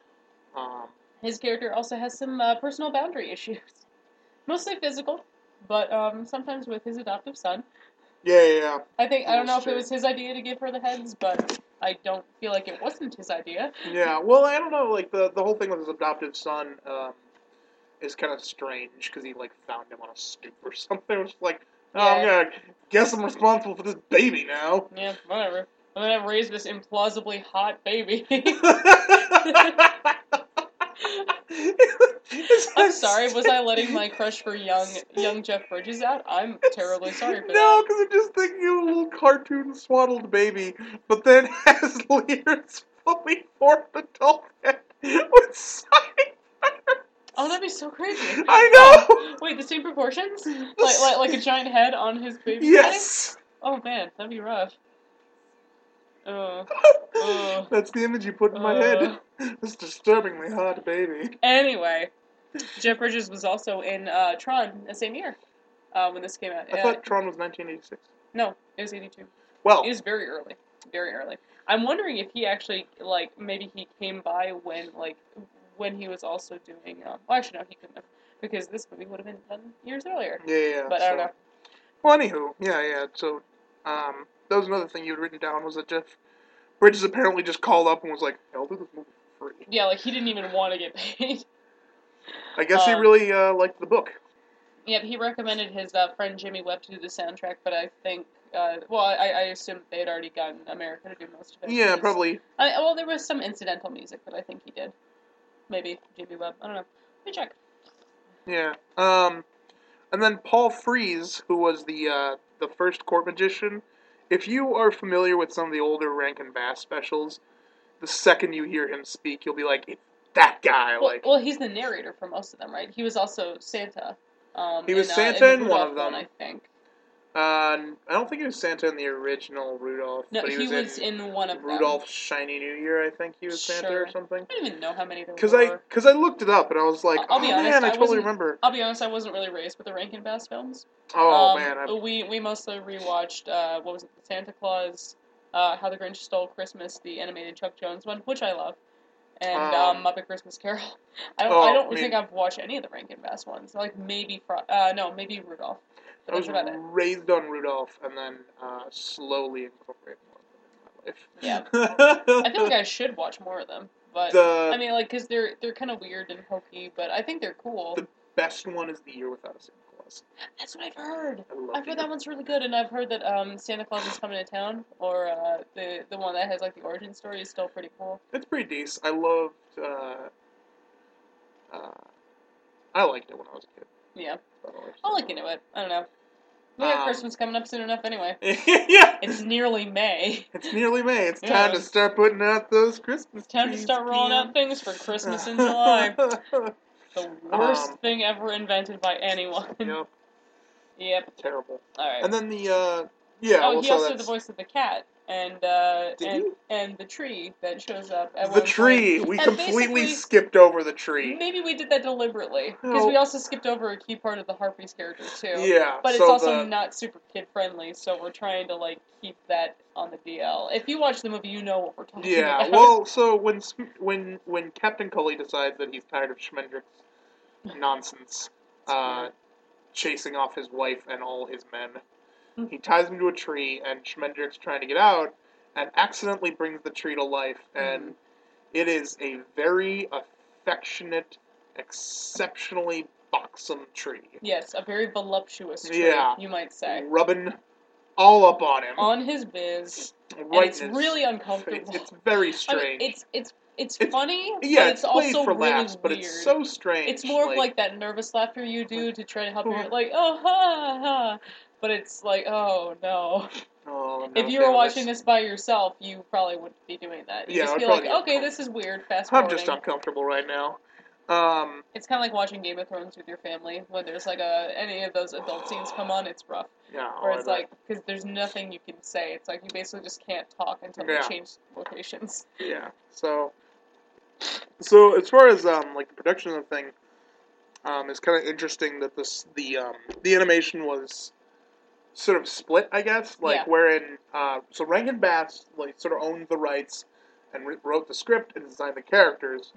His character also has some personal boundary issues. Mostly physical, but sometimes with his adoptive son. Yeah. I don't know if it was his idea to give her the heads, but I don't feel like it wasn't his idea. Yeah, well, I don't know, like, the whole thing with his adoptive son is kind of strange, because he, like, found him on a stoop or something. It was like, guess I'm responsible for this baby now. Yeah, whatever. I'm gonna raise this implausibly hot baby. I'm sorry, was I letting my crush for young Jeff Bridges out? I'm terribly sorry for that. No, because I'm just thinking of a little cartoon swaddled baby, but then has Lear's fully formed adult head with side feathers. Oh, that'd be so crazy. I know! Wait, the same proportions? Like a giant head on his baby? Yes! Head? Oh man, that'd be rough. That's the image you put in my head. This disturbingly hot baby. Anyway, Jeff Bridges was also in Tron the same year when this came out. I thought Tron was 1986. No, it was 82. Well, it was very early. Very early. I'm wondering if he actually, like, maybe he came by when he was also doing... well, actually, no, he couldn't have, because this movie would have been done years earlier. Yeah. But I don't know. Well, anywho, yeah. So, that was another thing you had written down, was that Jeff Bridges apparently just called up and was like, I'll do this movie for free. Yeah, like, he didn't even want to get paid. I guess he really liked the book. Yeah, he recommended his friend Jimmy Webb to do the soundtrack, but I think, I assume they had already gotten America to do most of it. Yeah, probably. Well, there was some incidental music that I think he did. Maybe Jimmy Webb. I don't know. Let me check. Yeah. And then Paul Frees, who was the first court magician. If you are familiar with some of the older Rankin Bass specials, the second you hear him speak, you'll be like, it's that guy. Well, he's the narrator for most of them, right? He was also Santa. He was Santa in one Rudolph of them. I think. I don't think he was Santa in the original Rudolph. No, but he was in one of them. Rudolph's Shiny New Year, I think he was Santa or something. I don't even know how many there were. Because I looked it up and I was like, I'll be honest, man, I totally remember. I'll be honest, I wasn't really raised with the Rankin Bass films. Oh, man. We mostly rewatched, what was it, Santa Claus, How the Grinch Stole Christmas, the animated Chuck Jones one, which I love, and Muppet Christmas Carol. I don't think I've watched any of the Rankin Bass ones. Like, maybe Rudolph. I was raised on Rudolph and then slowly incorporated more of them in my life. Yeah. I feel like I should watch more of them. But, I mean, like, because they're kind of weird and hokey, but I think they're cool. The best one is The Year Without a Santa Claus. That's what I've heard. I've heard that one's really good, and I've heard that Santa Claus is Coming to Town, or the one that has, like, the origin story is still pretty cool. It's pretty decent. I loved, I liked it when I was a kid. Yeah. I'll look into it. I don't know. We got Christmas coming up soon enough anyway. Yeah! It's nearly May. It's nearly May. It's time to start putting out those Christmas trees. Time to start rolling out things for Christmas in July. The worst thing ever invented by anyone. Yep. Yep. Terrible. All right. And then the he so also did that's the voice of the cat and Did he? and the tree that shows up at the one tree. point. We And completely basically, skipped over the tree. maybe we did that deliberately because No. we also skipped over a key part of the Harpies character too. Yeah, But so it's also the- not super kid friendly, so we're trying to like keep that on the DL. If you watch the movie, you know what we're talking Yeah, about. well, so when Captain Cully decides that he's tired of Schmendrick's nonsense, chasing off his wife and all his men, he ties him to a tree, and Schmendrick's trying to get out, and accidentally brings the tree to life, and it is a very affectionate, exceptionally buxom tree. Yes, a very voluptuous tree, Yeah. you might say. Rubbing all up on him. On his biz. Right And it's in his really face. uncomfortable. It's very I strange. mean, it's funny, Yeah, but it's it's played also for really laughs, weird. but it's so strange. It's more of like that nervous laughter you do to try to help you, like, oh, ha, ha. But it's like, oh, no. Oh, I'm not If a you fan were of watching this. this by yourself, you probably wouldn't be doing that. You Yeah, just I'd be like, probably be okay, this is weird, fast I'm forwarding. just uncomfortable right now. It's kind of like watching Game of Thrones with your family. When there's like any of those adult scenes come on, it's rough. Yeah, Where it's like, because there's nothing you can say. It's like you basically just can't talk until they Yeah. change locations. Yeah. So as far as like the production of the thing, it's kind of interesting that the animation was sort of split, I guess, like Yeah. wherein so Rankin Bass like sort of owned the rights and wrote the script and designed the characters.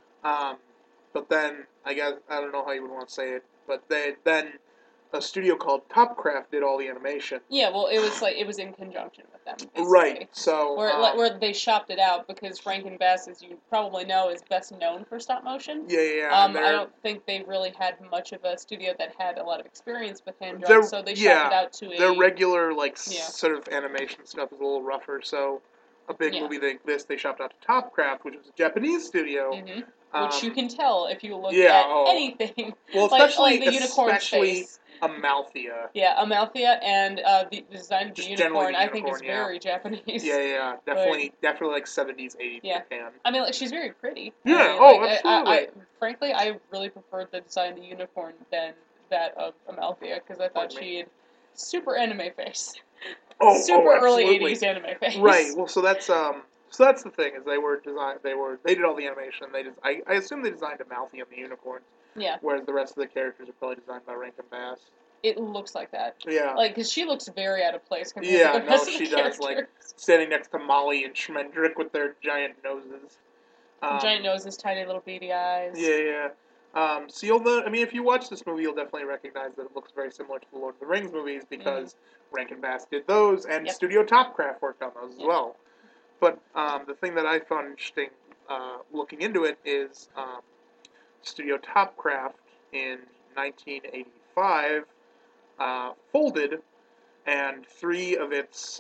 But then I guess I don't know how you would want to say it, but then a studio called Topcraft did all the animation. Yeah, well, it was in conjunction with them, basically. Right. So Where they shopped it out because Rankin Bass, as you probably know, is best known for stop motion. yeah. I don't think they really had much of a studio that had a lot of experience with hand drawn, so they shopped it out to their a regular sort of animation stuff is a little rougher. So a big movie like this, they shopped out to Topcraft, which was a Japanese studio. Which you can tell if you look yeah, at anything. Well, like the unicorn face. Amalthea. Yeah, Amalthea and the design of the Just unicorn, generally the I think, is unicorn, very Japanese. Yeah. Definitely like 70s, 80s Japan. I mean, like, she's very pretty. Yeah, I mean, absolutely. Frankly, I really preferred the design of the unicorn than that of Amalthea, because I thought she had super anime face. Super early 80s anime face. Right, well, so that's the thing, is they did all the animation, I assume they designed Amalthea and the unicorns. Yeah. Whereas the rest of the characters are probably designed by Rankin Bass. It looks like that. Yeah. Like, because she looks very out of place compared to the rest of the she characters. does, like, standing next to Molly and Schmendrick with their giant noses. Giant noses, tiny little beady eyes. Yeah. So if you watch this movie, you'll definitely recognize that it looks very similar to the Lord of the Rings movies, because Rankin Bass did those, and Studio Topcraft worked on those as well. But the thing that I found interesting looking into it is Studio Topcraft in 1985 folded, and 3 of its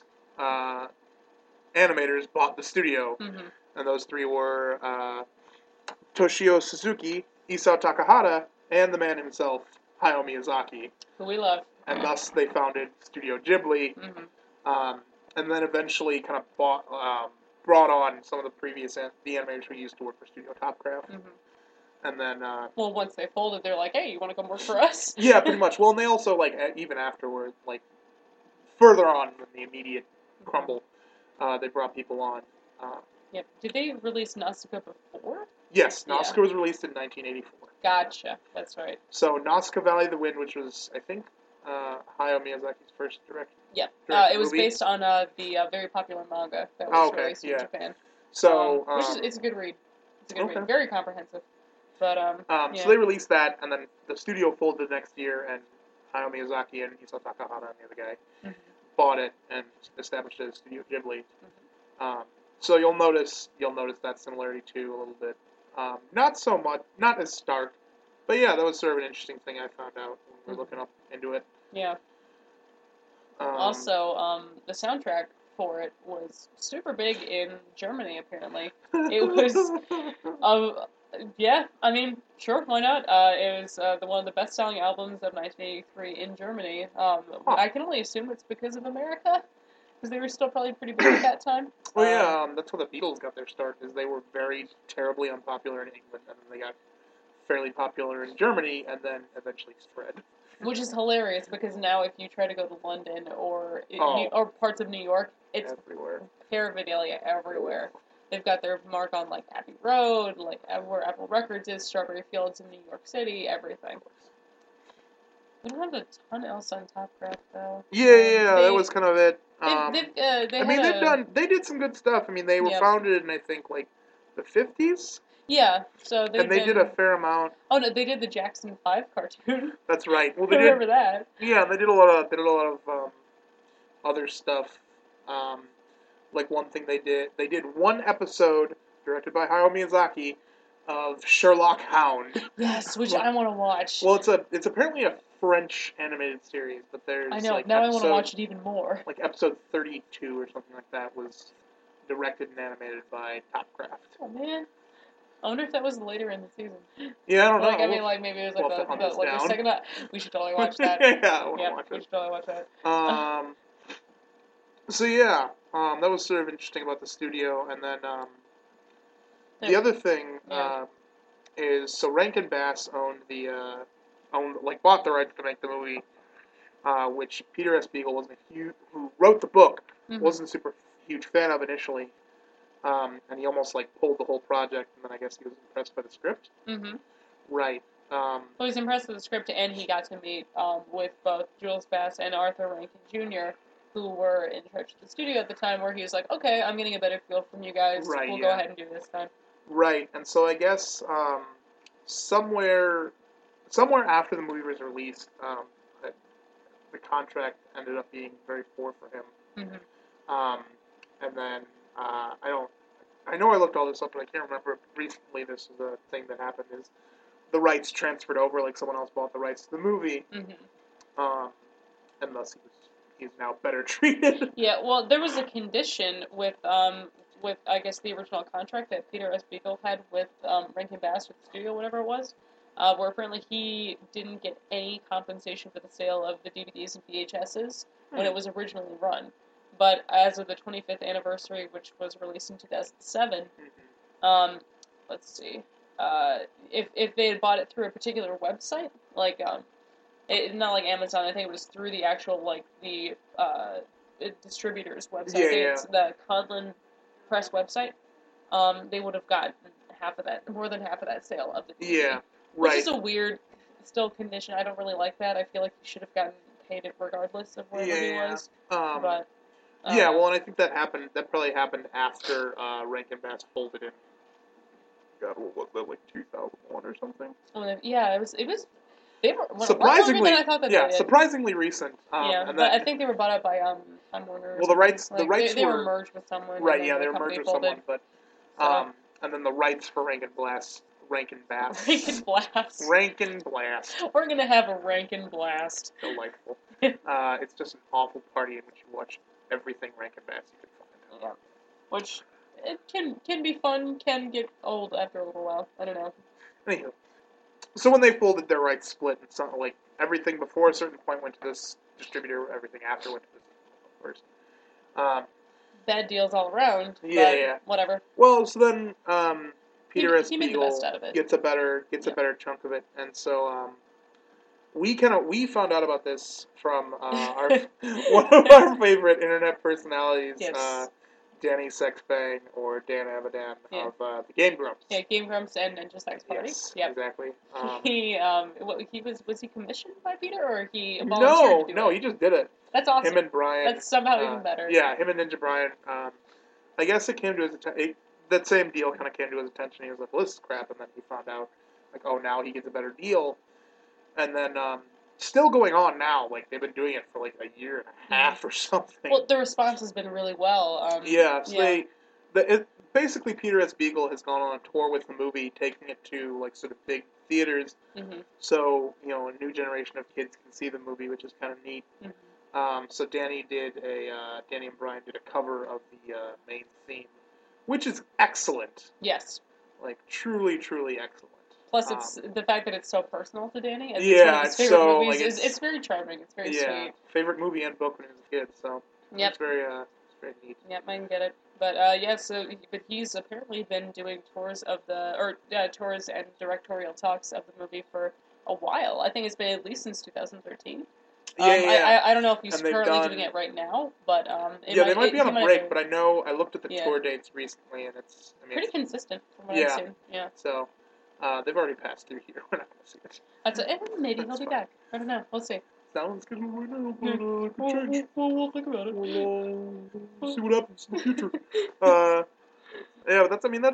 animators bought the studio. And those 3 were Toshio Suzuki, Isao Takahata, and the man himself, Hayao Miyazaki. Who we love. And thus they founded Studio Ghibli. And then eventually kind of brought on some of the previous the animators who used to work for Studio Topcraft. And then well, once they folded, they're like, "Hey, you want to come work for us?" Yeah, pretty much. Well, and they also even afterward, further on in the immediate crumble, they brought people on. Yep. Did they release Nausicaa before? Yes, Nausicaa was released in 1984. Gotcha. That's right. So Nausicaa Valley of the Wind, which was, I think, Hayao Miyazaki's first direction. Yep. It was based on the very popular manga that was released in Japan. So, it's a good read. It's a good read. Very comprehensive. But so they released that, and then the studio folded the next year, and Hayao Miyazaki and Isao Takahata and the other guy bought it and established it as Studio Ghibli. So you'll notice that similarity too a little bit. Not so much, not as stark, but yeah, that was sort of an interesting thing I found out when we were looking up into it. Yeah. Also, the soundtrack for it was super big in Germany. Apparently, it was. Yeah, I mean, sure, why not? It was one of the best-selling albums of 1983 in Germany. I can only assume it's because of America, because they were still probably pretty big at that time. Well, yeah, that's how the Beatles got their start, is they were very terribly unpopular in England, and then they got fairly popular in Germany and then eventually spread. Which is hilarious because now if you try to go to London or Oh. or parts of New York, it's Everywhere. paraphernalia everywhere. They've got their mark on like Abbey Road, like where Apple Records is, Strawberry Fields in New York City, everything. We don't have a ton else on Topcraft though. Yeah, that was kind of it. They did some good stuff. I mean, they were founded in I think like the 50s. Yeah, so they did a fair amount. Oh no, they did the Jackson 5 cartoon. That's right. Well, I remember that. Yeah, they did a lot of other stuff. Like one thing they did one episode directed by Hayao Miyazaki of Sherlock Hound. Yes, which I want to watch. Well, it's apparently a French animated series, but there's I know. Like now I want to watch it even more. Like episode 32 or something like that was directed and animated by Topcraft. Oh man. I wonder if that was later in the season. Yeah, I don't know. I mean, like maybe it was like the second. We should totally watch that. Yeah, we should totally watch that. So yeah, that was sort of interesting about the studio, and then the other thing is so Rankin Bass bought the rights to make the movie, which Peter S. Beagle who wrote the book, wasn't a super huge fan of initially. And he almost pulled the whole project, and then I guess he was impressed by the script. Mm-hmm. Right. Well, he was impressed with the script, and he got to meet with both Jules Bass and Arthur Rankin Jr., who were in charge of the studio at the time, where he was like, okay, I'm getting a better feel from you guys. Right, we'll go ahead and do this then. Right, and so I guess somewhere after the movie was released, the contract ended up being very poor for him. Mm-hmm. And then I know I looked all this up, but I can't remember. Recently, this is a thing that happened: is the rights transferred over, like someone else bought the rights to the movie, and thus he's now better treated. Yeah, well, there was a condition with I guess the original contract that Peter S. Beagle had with Rankin Bass with the studio, whatever it was, where apparently he didn't get any compensation for the sale of the DVDs and VHSs when it was originally run. But as of the 25th anniversary, which was released in 2007, let's see, if they had bought it through a particular website, like not like Amazon, I think it was through the actual the distributor's website. I think it's the Conlon Press website. They would have gotten more than half of that sale of the DVD. Yeah, right. Which is a weird still condition. I don't really like that. I feel like he should have gotten paid it regardless of where he was. But. Yeah, well, and I think that probably happened after Rankin Bass folded in. God, what was that, 2001 or something? Yeah, it was. They were surprisingly. Than I thought that they did. Surprisingly recent. But I think they were bought up by Time Warner. Well, the rights they were merged with someone. Right. Yeah, they were merged with someone, but and then the rights for Rankin Bass. Rankin Blast. We're gonna have a Rankin Blast. Delightful. It's just an awful party in which you watch everything Rankin Bass you can find. Yeah. Which it can be fun, can get old after a little while. I don't know. Anywho, so when they folded, their rights split, and something everything before a certain point went to this distributor, everything after went to this person. Bad deals all around. Yeah. Whatever. Well, so then Peter S. He made the Beagle best out of it. gets a better chunk of it, and so we found out about this from one of our favorite internet personalities, Yes. Danny Sexbang or Dan Avidan of the Game Grumps. Yeah, Game Grumps and Ninja Sex Party. Yes, yep. exactly. He was he commissioned by Peter or he volunteered to do it? He just did it. That's awesome. Him and Brian. That's somehow even better. Yeah, him and Ninja Brian. I guess it came to his attention. That same deal kind of came to his attention. He was like, "Well, this is crap," and then he found out, now he gets a better deal. And then, still going on now. They've been doing it for a year and a half or something. Well, the response has been really well. Basically Peter S. Beagle has gone on a tour with the movie, taking it to sort of big theaters. Mm-hmm. So a new generation of kids can see the movie, which is kind of neat. Mm-hmm. So Danny and Brian did a cover of the main theme, which is excellent. Yes. Truly, truly excellent. Plus, it's the fact that it's so personal to Danny. It's so movies, it's very charming. It's very sweet. Favorite movie and book when he was a kid. So it's very neat. Yep, I can get it. But but he's apparently been doing tours tours and directorial talks of the movie for a while. I think it's been at least since 2013. Yeah. I don't know if he's And they've currently done- doing it right now, but They might be on a break, but I know I looked at the Yeah. tour dates recently, and it's pretty consistent from what Yeah. I've seen. Yeah, so they've already passed through here. We're not gonna see it. maybe That's he'll be fine. back. I don't know. We'll see. Sounds good right now, but it could change. We'll think about it. We'll see what happens in the future. Yeah, but that's pretty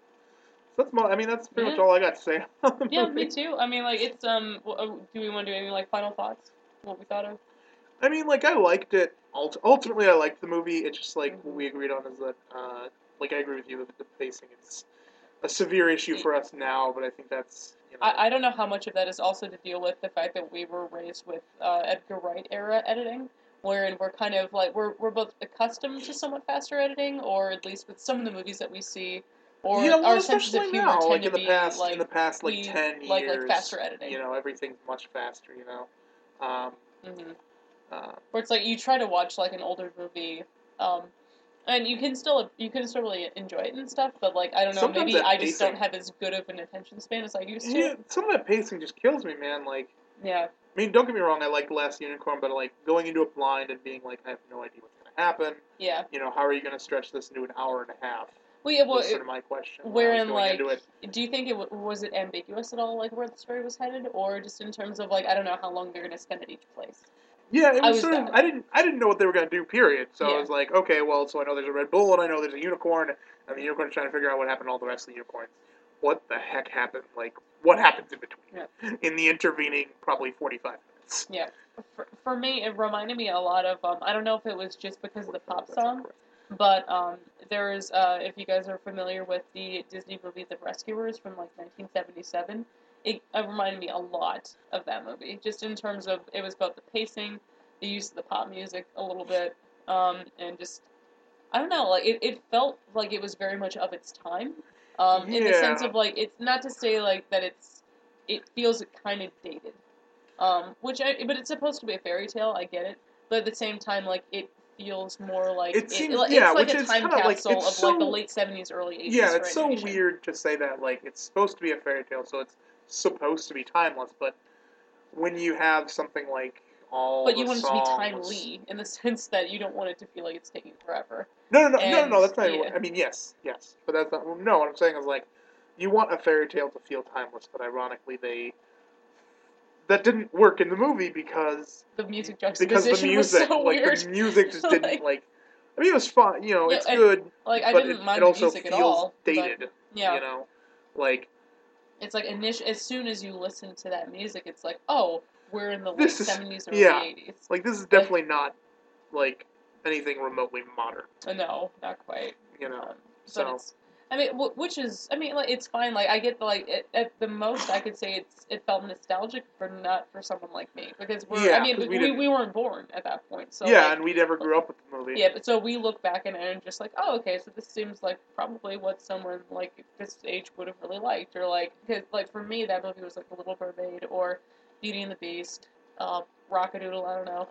much all I got to say. On the Yeah, movie. me too. I mean, like it's do we want to do any like final thoughts? What we thought of? I mean, like, I liked it. Ultimately, I liked the movie. It's just like what Mhm. we agreed on is that, like, I agree with you that the pacing is a severe issue for us now, but I think that's, I don't know how much of that is also to deal with the fact that we were raised with Edgar Wright era editing, wherein we're kind of like we're both accustomed to somewhat faster editing, or at least with some of the movies that we see, or yeah, well, our senses of especially humor now, tend like to in the be past, like in the past like we 10 like years, faster editing. Everything's much faster. Mm-hmm. Uh, Where it's like you try to watch like an older movie, and you can still really enjoy it and stuff, but like I don't know, Sometimes maybe that I just don't pacing- have as good of an attention span as I used to. yeah, some of that pacing just kills me, man. Like, Yeah. I mean, don't get me wrong, I like The Last Unicorn, but like going into it blind and being like, I have no idea what's gonna happen. Yeah. How are you gonna stretch this into an hour and a half? Well, yeah, Was sort of my question. when I was wherein going like, into it. do you think was it ambiguous at all, like where the story was headed, or just in terms of like I don't know how long they're gonna spend at each place? Yeah, it I was was sort of. that. I didn't know what they were gonna do. Period. So Yeah. I was like, okay, well, so I know there's a Red Bull, and I know there's a unicorn, and the unicorn's trying to figure out what happened to all the rest of the unicorns. What the heck happened? Like, what happens in between? In the intervening probably 45 minutes. Yeah. For me, it reminded me a lot of I don't know if it was just because of the pop That's not song, correct. but there's if you guys are familiar with the Disney movie The Rescuers from like 1977, it reminded me a lot of that movie. Just in terms of it was about the pacing, the use of the pop music a little bit, and just I don't know, like it felt like it was very much of its time, in the sense Yeah. of like it's not to say like that it feels kind of dated, but it's supposed to be a fairy tale. I get it, but at the same time, like it feels more like It seems- it's yeah, like which a is time kinda like- capsule it's of like the so- late 70s, early 80s. Yeah, for it's so animation. weird to say that. Like, it's supposed to be a fairy tale, so it's supposed to be timeless. But when you have something like all But the you want it to be songs- timely in the sense that you don't want it to feel like it's taking forever. No, And, that's not. yeah. I mean, yes, but that's not. No, what I'm saying is like, you want a fairy tale to feel timeless, but ironically, that didn't work in the movie because The music the juxtaposition music, was so like weird. the music just didn't Like- like. I mean, it was fun. Yeah, It's and, good, Like I but didn't it mind the also music feels at all. but- dated. Yeah. Like It's like as soon as you listen to that music, it's like, oh, we're in the late This is- 70s, early yeah. 80s. Like this is definitely not like anything remotely modern. No, not quite. But So it's, I mean, which is, I mean, like it's fine. Like I get at the most I could say it felt nostalgic, but not for someone like me because Yeah, I mean, 'cause we we didn't- weren't born at that point. So yeah, like, and we never grew up with the movie. yeah, but so we look back and just like, oh, okay, so this seems like probably what someone like this age would have really liked, or like, because like for me that movie was like The Little Mermaid or Beauty and the Beast, Rockadoodle. I don't know.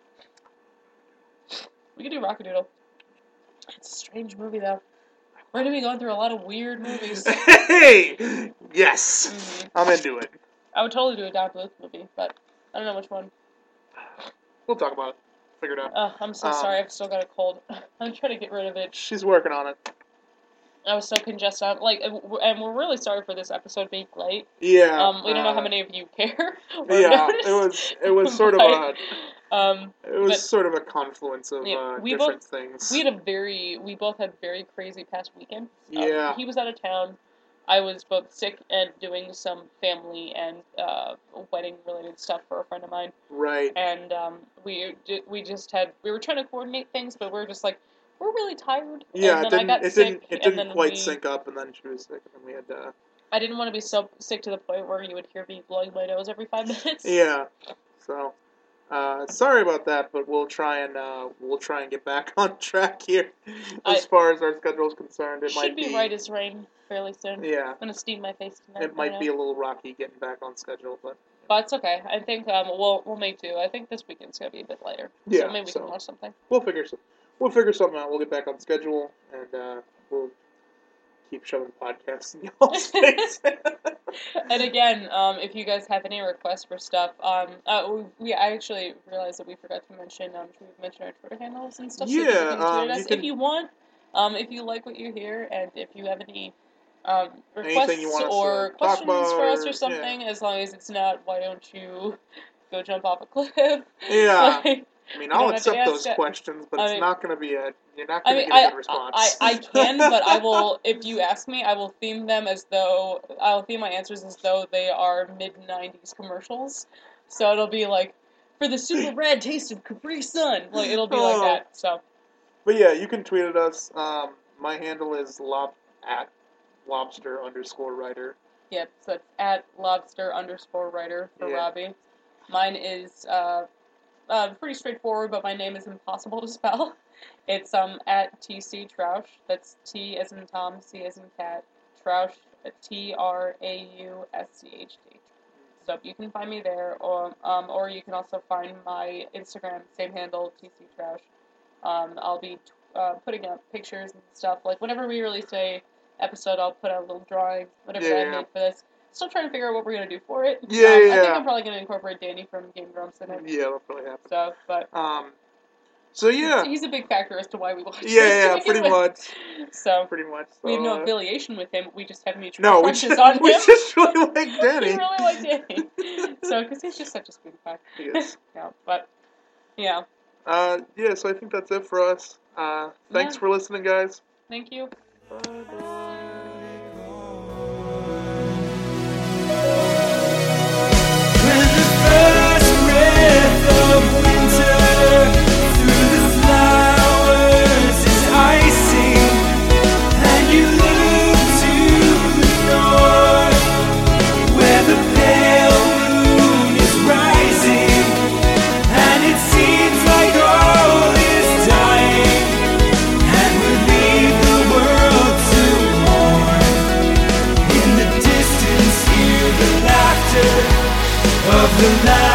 We could do Rockadoodle. It's a strange movie though. We're gonna be going through a lot of weird movies. Hey, yes, Mhm. I'm into it. I would totally do a Don Bluth movie, but I don't know which one. We'll talk about it. Figure it out. I'm so sorry. I've still got a cold. I'm trying to get rid of it. She's working on it. I was so congested. And we're really sorry for this episode being late. Yeah. We don't know how many of you care. Or Yeah, noticed, it was sort of but, a sort of a confluence of Yeah, we different things. we both had very crazy past weekends. Yeah. He was out of town. I was both sick and doing some family and wedding related stuff for a friend of mine. Right. And we were trying to coordinate things, but we were just like, we're really tired. Yeah, and it then I didn't. got It sick, didn't. It and didn't then quite sync up, and then she was sick, and then we had to. I didn't want to be so sick to the point where you would hear me blowing my nose every 5 minutes. Yeah. So, sorry about that, but we'll try and get back on track here as far as our schedule is concerned. It Should might be right as rain fairly soon. Yeah. I'm gonna steam my face tonight. It might be a little rocky getting back on schedule, but But it's okay. I think we'll make do. I think this weekend's gonna be a bit later. Yeah, So maybe we so- can watch something. we'll figure something out. We'll get back on schedule, and we'll keep shoving podcasts in y'all's face. And again, if you guys have any requests for stuff, I actually realized that we forgot to mention. Should we mention our Twitter handles and stuff? So that you can tweet at us if you want. If you like what you hear, and if you have any requests or questions for us or something, as long as it's not, why don't you go jump off a cliff? Yeah. Like, I mean, I'll accept those questions, but it's not going to be you're not going to get a good response. I can, but I will, if you ask me, I will theme them I'll theme my answers as though they are mid-90s commercials. So it'll be like, for the super rad taste of Capri Sun. Like, it'll be like that, so. But yeah, you can tweet at us. My handle is at lobster_writer. Yep, so it's at lobster_writer for Robbie. Mine is, pretty straightforward, but my name is impossible to spell. It's at TC Troush. That's T as in Tom, C as in cat, Troush, TRAUSCHD. So you can find me there, or you can also find my Instagram, same handle, TC Troush. I'll be putting up pictures and stuff. Like whenever we release a episode, I'll put out a little drawing, whatever I made for this. Still trying to figure out what we're going to do for it. I think I'm probably going to incorporate Danny from Game Grumps in it. Yeah, that'll probably happen. So, but... So, yeah. He's a big factor as to why we watch it. Yeah, pretty much. So, pretty much. So, we have no affiliation with him. We just have mutual crushes on him. We just really like Danny. We really like Danny. So, because he's just such a sweet guy. He is. Yeah, but, yeah. Yeah, so I think that's it for us. Thanks for listening, guys. Thank you. Bye. of the night.